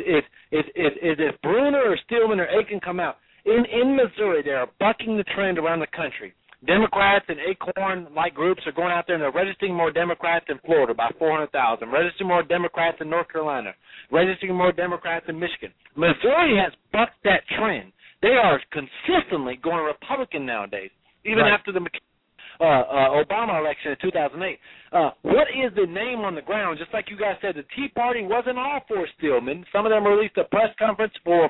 if Brunner or Stillman or Akin come out. In Missouri, they are bucking the trend around the country. Democrats and Acorn-like groups are going out there and they're registering more Democrats in Florida by 400,000, registering more Democrats in North Carolina, registering more Democrats in Michigan. Missouri has bucked that trend. They are consistently going Republican nowadays, even after the Obama election in 2008. What is the name on the ground? Just like you guys said, the Tea Party wasn't all for Stillman. Some of them released a press conference for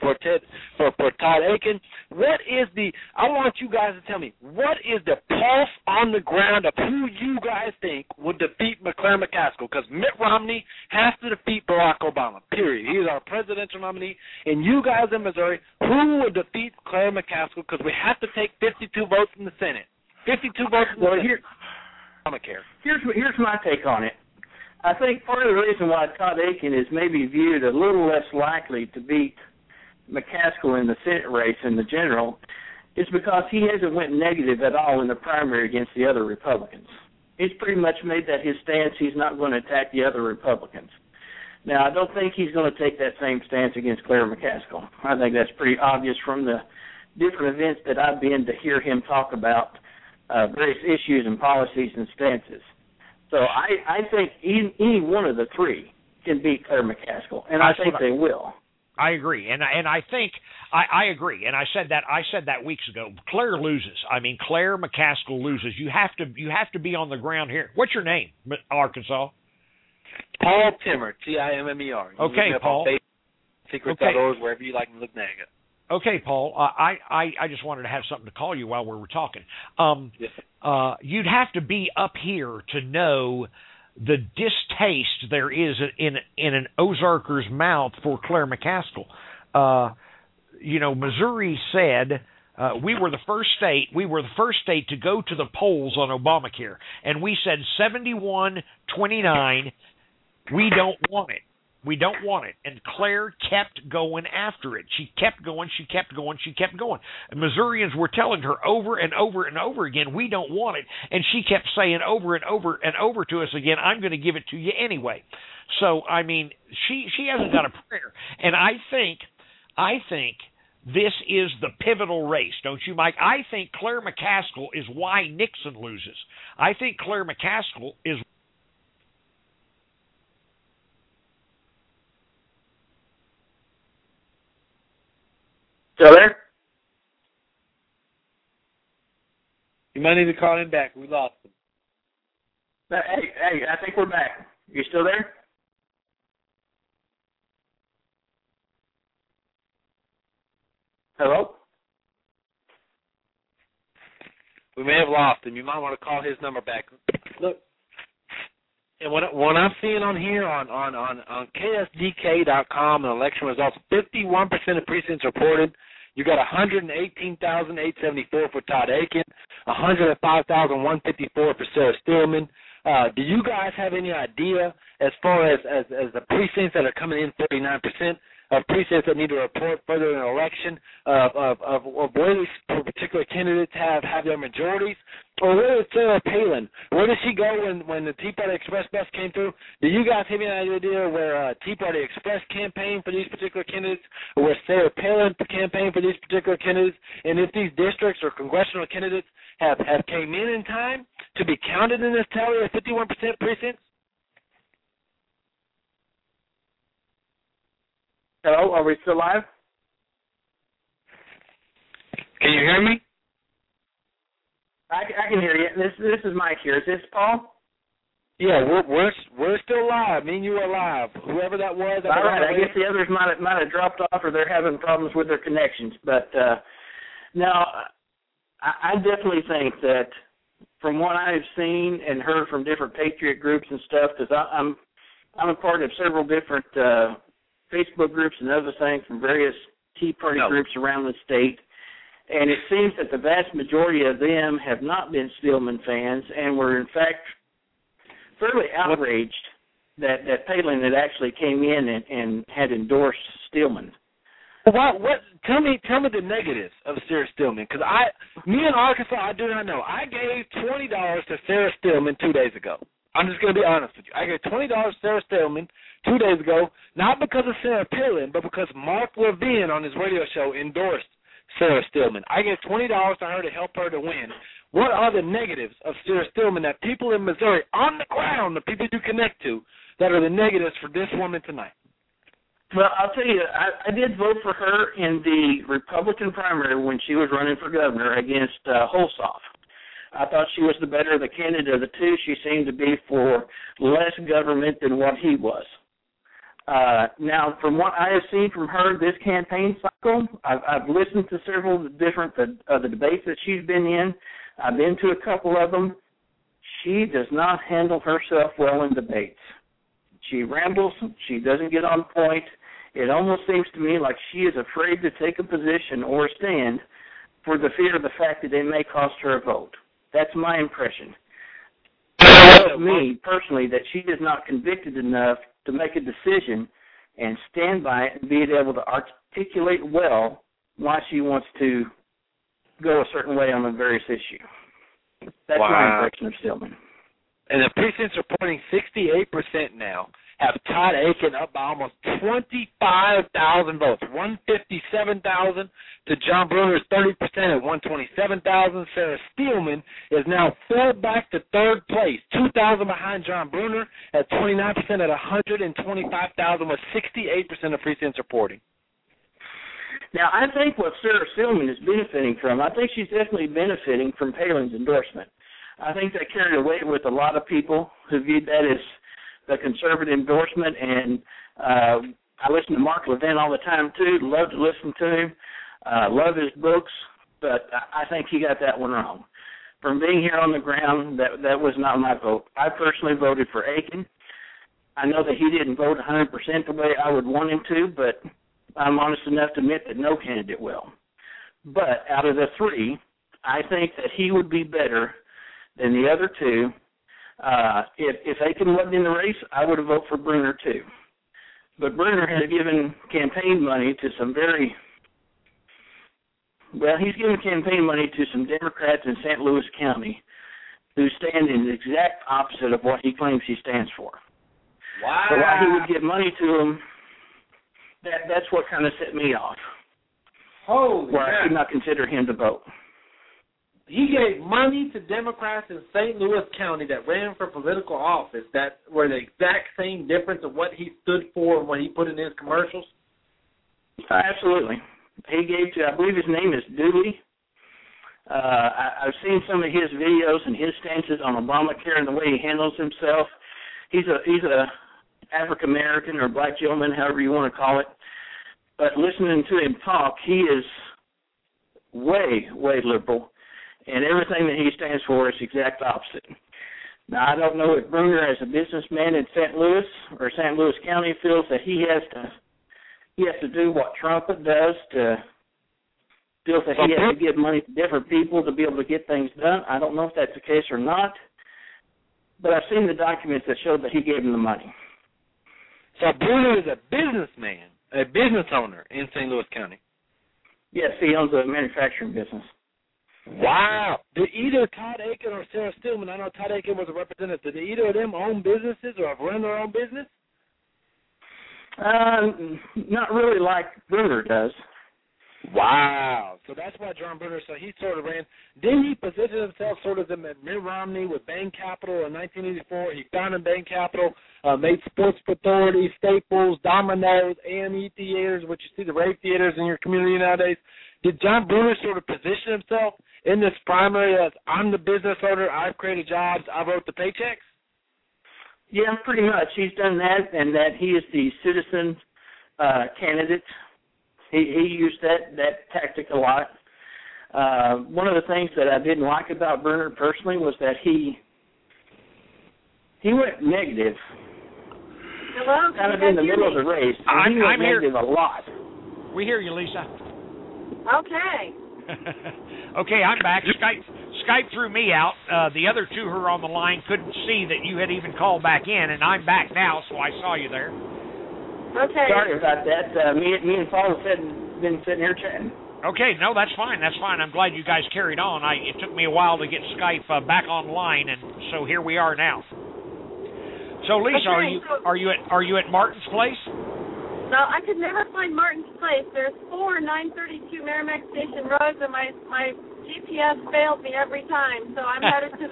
Todd Akin. What is I want you guys to tell me, what is the pulse on the ground of who you guys think would defeat Claire McCaskill? Because Mitt Romney has to defeat Barack Obama, period. He is our presidential nominee. And you guys in Missouri, who would defeat Claire McCaskill? Because we have to take 52 votes in the Senate. 52 votes in the Senate. Here's my take on it. I think part of the reason why Todd Akin is maybe viewed a little less likely to beat McCaskill in the Senate race in the general is because he hasn't went negative at all in the primary against the other Republicans. He's pretty much made that his stance. He's not going to attack the other Republicans. Now, I don't think he's going to take that same stance against Claire McCaskill. I think that's pretty obvious from the different events that I've been to hear him talk about various issues and policies and stances. So I think any one of the three can beat Claire McCaskill, and I think they will. I agree, and I think I agree, and I said that weeks ago. Claire loses. I mean, Claire McCaskill loses. You have to be on the ground here. What's your name, Arkansas? Paul Timmer, Timmer. Okay, Paul. Secret.org, wherever you like to look at. Okay, Paul. I just wanted to have something to call you while we were talking. Yes. You'd have to be up here to know the distaste there is in an Ozarker's mouth for Claire McCaskill. Missouri said we were the first state. We were the first state to go to the polls on Obamacare, and we said 71-29. We don't want it. We don't want it. And Claire kept going after it. She kept going. She kept going. She kept going. And Missourians were telling her over and over and over again, we don't want it. And she kept saying over and over and over to us again, I'm going to give it to you anyway. So, I mean, she hasn't got a prayer. And I think this is the pivotal race, don't you, Mike? I think Claire McCaskill is why Nixon loses. I think Claire McCaskill is. Still there? You might need to call him back. We lost him. Hey, I think we're back. You still there? Hello? We may have lost him. You might want to call his number back. Look, and what I'm seeing on here on KSDK.com and election results, 51% of precincts reported. You got 118,874 for Todd Akin, 105,154 for Sarah Steelman. Do you guys have any idea as far as the precincts that are coming in, 39%? Of precincts that need to report further in an election, of where these particular candidates have their majorities, or where is Sarah Palin? Where did she go when the Tea Party Express bus came through? Do you guys have any idea where Tea Party Express campaigned for these particular candidates, or where Sarah Palin campaigned for these particular candidates? And if these districts or congressional candidates have came in time to be counted in this tally of 51% precincts? Hello, are we still live? Can you hear me? I can hear you. This is Mike here. Is this Paul? Yeah, we're still live. Me and you are live. Whoever that was. All right. I guess the others might have dropped off, or they're having problems with their connections. But now, I definitely think that from what I've seen and heard from different patriot groups and stuff, because I'm a part of several different Facebook groups and other things from various Tea Party groups around the state, and it seems that the vast majority of them have not been Steelman fans and were, in fact, fairly outraged that Palin had actually came in and had endorsed Steelman. What? Tell me the negatives of Sarah Steelman, because me in Arkansas, I do not know. I gave $20 to Sarah Steelman 2 days ago. I'm just going to be honest with you. I gave $20 to Sarah Steelman 2 days ago, not because of Sarah Palin, but because Mark Levin on his radio show endorsed Sarah Steelman. I gave $20 to her to help her to win. What are the negatives of Sarah Steelman that people in Missouri, on the ground, the people you connect to, that are the negatives for this woman tonight? Well, I'll tell you, I did vote for her in the Republican primary when she was running for governor against Holsoff. I thought she was the better of the candidate of the two. She seemed to be for less government than what he was. Now, from what I have seen from her this campaign cycle, I've listened to several different of the debates that she's been in. I've been to a couple of them. She does not handle herself well in debates. She rambles. She doesn't get on point. It almost seems to me like she is afraid to take a position or a stand for the fear of the fact that it may cost her a vote. That's my impression. It tells me, personally, that she is not convicted enough to make a decision and stand by it and be able to articulate well why she wants to go a certain way on a various issue. That's my impression of Steelman. And the precincts reporting 68% now have Todd Akin up by almost 25,000 votes, 157,000 to John Bruner's 30% at 127,000. Sarah Steelman is now fell back to third place, 2,000 behind John Bruner at 29% at 125,000 with 68% of precincts reporting. Now, I think what Sarah Steelman is benefiting from, I think she's definitely benefiting from Palin's endorsement. I think that carried away with a lot of people who viewed that as the conservative endorsement, and I listen to Mark Levin all the time, too. Love to listen to him. Love his books, but I think he got that one wrong. From being here on the ground, that was not my vote. I personally voted for Akin. I know that he didn't vote 100% the way I would want him to, but I'm honest enough to admit that no candidate will. But out of the three, I think that he would be better than the other two. If Aiken wasn't in the race, I would have voted for Bruner too. But Bruner has given campaign money to some he's given campaign money to some Democrats in St. Louis County who stand in the exact opposite of what he claims he stands for. Wow. So why he would give money to them, that's what kind of set me off. Holy where I could not consider him to vote. He gave money to Democrats in St. Louis County that ran for political office that were the exact same difference of what he stood for and what he put in his commercials? Absolutely. He gave to, I believe his name is Dooley. I've seen some of his videos and his stances on Obamacare and the way he handles himself. He's a African American or black gentleman, however you want to call it. But listening to him talk, he is way, way liberal. And everything that he stands for is the exact opposite. Now, I don't know if Bruner, as a businessman in St. Louis or St. Louis County, feels that he has to do what Trump does feels that he has to give money to different people to be able to get things done. I don't know if that's the case or not, but I've seen the documents that show that he gave him the money. So Bruner is a businessman, a business owner in St. Louis County. Yes, he owns a manufacturing business. Wow. Did either Todd Akin or Sarah Steelman, I know Todd Akin was a representative, did either of them own businesses or have run their own business? Not really like Bruner does. Wow. So that's why John Bruner, so he sort of ran. Didn't he position himself sort of as Mitt Romney with Bain Capital in 1984? He founded Bain Capital, made Sports Authority, Staples, Domino's, AME theaters, which you see the rave theaters in your community nowadays. Did John Bruner sort of position himself in this primary as I'm the business owner, I've created jobs, I wrote the paychecks? Yeah, pretty much. He's done that, and that he is the citizen candidate. He used that tactic a lot. One of the things that I didn't like about Bruner personally was that he went negative. Hello? Kind of in the middle of the race. He went negative a lot. We hear you, Lisa. Okay. Okay, I'm back. Skype threw me out. The other two who were on the line couldn't see that you had even called back in, and I'm back now, so I saw you there. Okay. Sorry about that. Me and Paul have been sitting here chatting. Okay, no, that's fine. That's fine. I'm glad you guys carried on. It took me a while to get Skype back online, and so here we are now. So, Lisa, okay, are you at Martin's place? No, I could never find Martin's place. There's 4 932 Merrimack Station roads, and my GPS failed me every time. So I'm headed to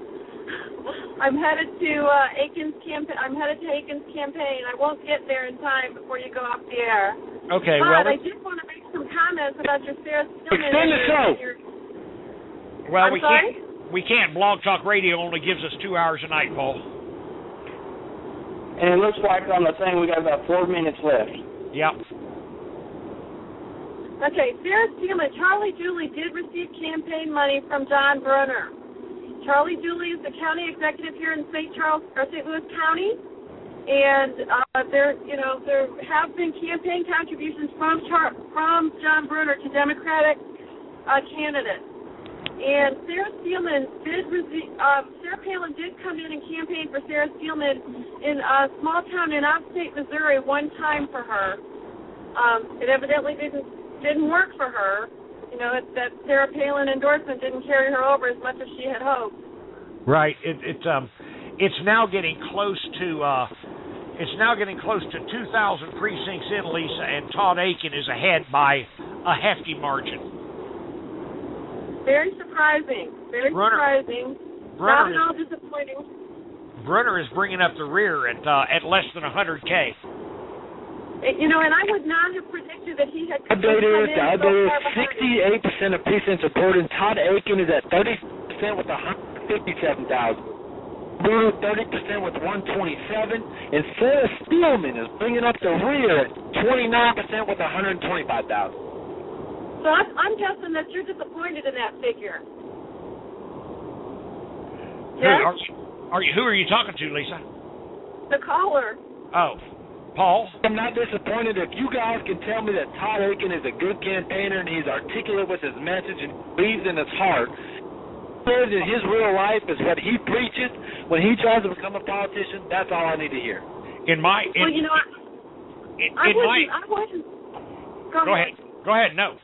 Aiken's campaign. I'm headed to Aiken's campaign. I won't get there in time before you go off the air. Okay. But I did want to make some comments about your Sarah Steelman. Extend the show. Well, we can't. Blog Talk Radio only gives us 2 hours a night, Paul. And it looks like on the thing we got about 4 minutes left. Yep. Okay, Sarah Steelman, Charlie Dooley did receive campaign money from John Bruner. Charlie Dooley is the county executive here in St. Louis County, and there have been campaign contributions from John Bruner to Democratic candidates. And Sarah Steelman Sarah Palin did come in and campaign for Sarah Steelman in a small town in upstate Missouri one time for her. It evidently didn't work for her. You know, that Sarah Palin endorsement didn't carry her over as much as she had hoped. Right. It's now getting close to 2,000 precincts in, Lisa, and Todd Akin is ahead by a hefty margin. Very surprising. Surprising. Not at all disappointing. Brunner is bringing up the rear at less than 100K. And I would not have predicted that he had come in I so far behind. 68% of precincts reported. Todd Akin is at 30% with 157,000. Bruner 30% with 127, and Sarah Steelman is bringing up the rear at 29% with 125,000. So I'm guessing that you're disappointed in that figure. Yes? Who are you talking to, Lisa? The caller. Oh. Paul? I'm not disappointed if you guys can tell me that Todd Akin is a good campaigner and he's articulate with his message and believes in his heart. What in his real life is what he preaches when he tries to become a politician. That's all I need to hear. Go ahead. No.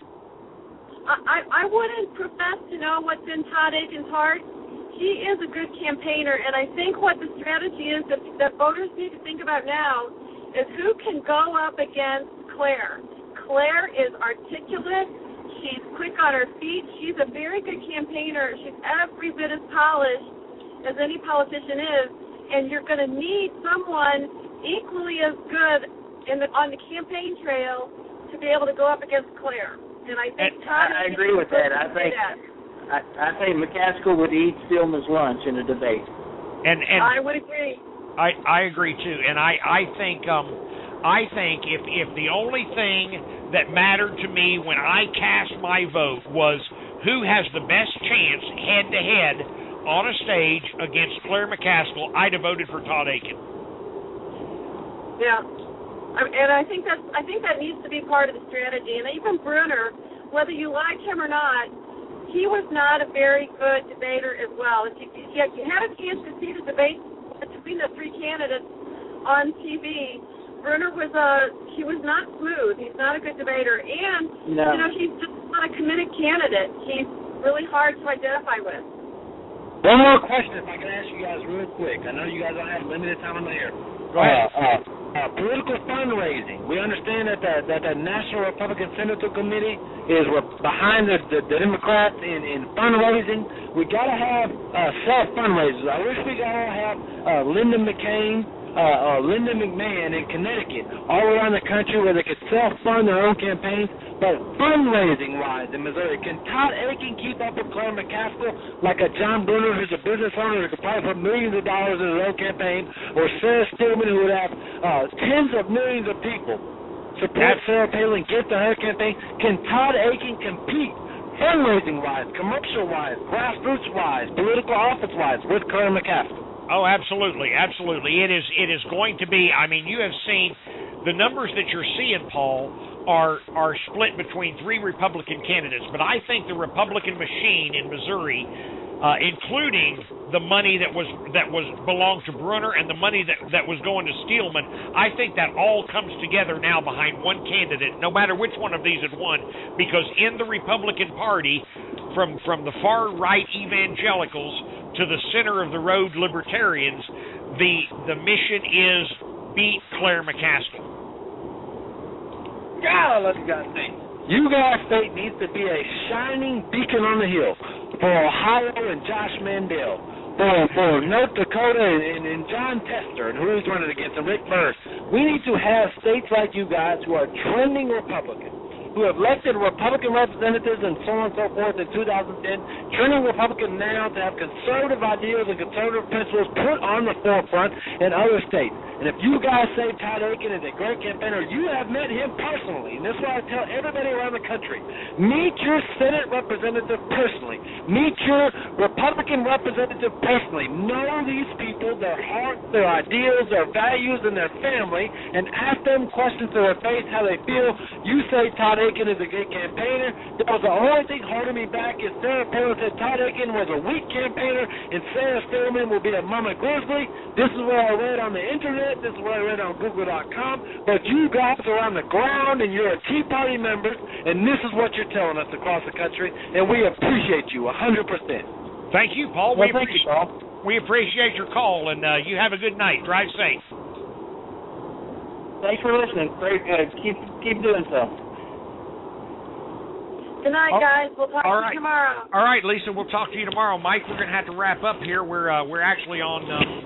I wouldn't profess to know what's in Todd Akin's heart. He is a good campaigner, and I think what the strategy is that voters need to think about now is who can go up against Claire. Claire is articulate. She's quick on her feet. She's a very good campaigner. She's every bit as polished as any politician is, and you're going to need someone equally as good on the campaign trail to be able to go up against Claire. And I think I agree with that. I think McCaskill would eat Stillman's lunch in a debate. And I would agree. I agree too, and I think if the only thing that mattered to me when I cast my vote was who has the best chance head-to-head on a stage against Claire McCaskill, I'd have voted for Todd Akin. Yeah, and I think that needs to be part of the strategy. And even Brunner, whether you like him or not, he was not a very good debater as well. If you had a chance to see the debate between the three candidates on TV, Brunner was not smooth. He's not a good debater, and he's just not a committed candidate. He's really hard to identify with. One more question, if I can ask you guys real quick. I know you guys don't have limited time on the air. Go ahead. Political fundraising. We understand that the National Republican Senator Committee is behind the Democrats in fundraising. We got to have self-fundraisers. I wish we got to have Linda McCain, Linda McMahon in Connecticut, all around the country where they could self-fund their own campaigns. But fundraising-wise in Missouri, can Todd Akin keep up with Claire McCaskill like a John Brunner, who's a business owner who could probably put millions of dollars in his own campaign, or Sarah Stillman, who would have tens of millions of people support Sarah Palin, give to her campaign? Can Todd Akin compete fundraising-wise, commercial-wise, grassroots-wise, political office-wise with Claire McCaskill? Oh, absolutely. It is going to be. I mean, you have seen the numbers that you're seeing, Paul, are split between three Republican candidates. But I think the Republican machine in Missouri, including the money that belonged to Brunner and the money that was going to Steelman, I think that all comes together now behind one candidate, no matter which one of these had won, because in the Republican Party, from the far right evangelicals to the center of the road libertarians, the mission is beat Claire McCaskill. God, let you guys think. You guys' state needs to be a shining beacon on the hill for Ohio and Josh Mandel, for North Dakota and John Tester and who he's running against, and Rick Byrd. We need to have states like you guys who are trending Republican, who have elected Republican representatives and so on and so forth in 2010, turning Republican now to have conservative ideals and conservative principles put on the forefront in other states. And if you guys say Todd Akin is a great campaigner, you have met him personally, and this is why I tell everybody around the country, meet your Senate representative personally. Meet your Republican representative personally. Know these people, their heart, their ideals, their values, and their family, and ask them questions to their face, how they feel. You say Todd Akin is a great campaigner. That was the only thing holding me back is Sarah Palin said Todd Akin was a weak campaigner, and Sarah Stillman will be a mama grizzly. This is what I read on the internet. This is what I read on Google.com. But you guys are on the ground, and you're a Tea Party members, and this is what you're telling us across the country, and we appreciate you 100%. Thank you, Paul. Well, thank you, Paul. We appreciate your call, and you have a good night. Drive safe. Thanks for listening. Keep doing so. Good night, guys. We'll talk to you tomorrow. All right, Lisa. We'll talk to you tomorrow. Mike, we're going to have to wrap up here. We're actually on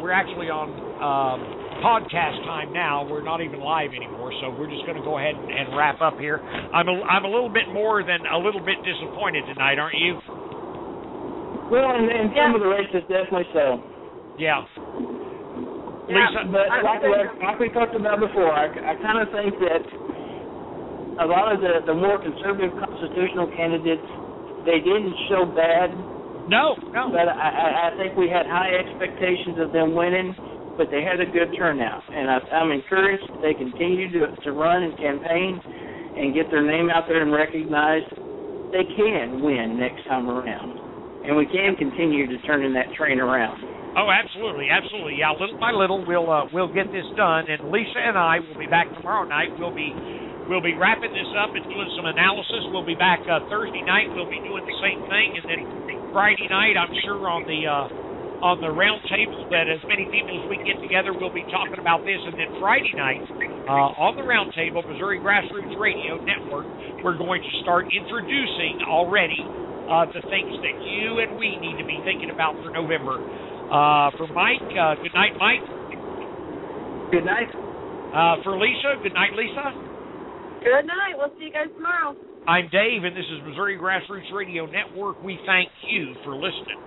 podcast time now. We're not even live anymore, so we're just going to go ahead and wrap up here. I'm a little bit more than a little bit disappointed tonight, aren't you? Well, in some of the races, definitely so. Yeah. Yeah, Lisa, but like we talked about before, I kind of think that a lot of the more conservative constitutional candidates, they didn't show bad. No. But I think we had high expectations of them winning, but they had a good turnout. And I'm encouraged that they continue to run and campaign and get their name out there and recognized. They can win next time around, and we can continue to turn in that train around. Oh, absolutely, absolutely. Yeah, little by little, we'll get this done. And Lisa and I will be back tomorrow night. We'll be wrapping this up and doing some analysis. We'll be back Thursday night. We'll be doing the same thing, and then Friday night, I'm sure on the round table that as many people as we can get together, we'll be talking about this. And then Friday night, on the round table, Missouri Grassroots Radio Network, we're going to start introducing already the things that you and we need to be thinking about for November. For Mike, good night, Mike. Good night. For Lisa, good night, Lisa. Good night. We'll see you guys tomorrow. I'm Dave, and this is Missouri Grassroots Radio Network. We thank you for listening.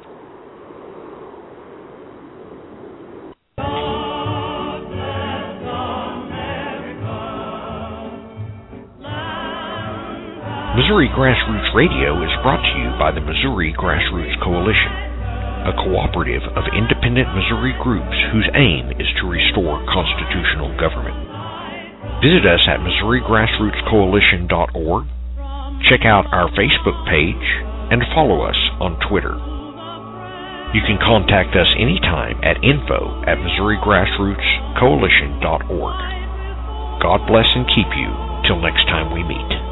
Missouri Grassroots Radio is brought to you by the Missouri Grassroots Coalition, a cooperative of independent Missouri groups whose aim is to restore constitutional government. Visit us at MissouriGrassrootsCoalition.org, check out our Facebook page, and follow us on Twitter. You can contact us anytime at info@MissouriGrassrootsCoalition.org. God bless and keep you till next time we meet.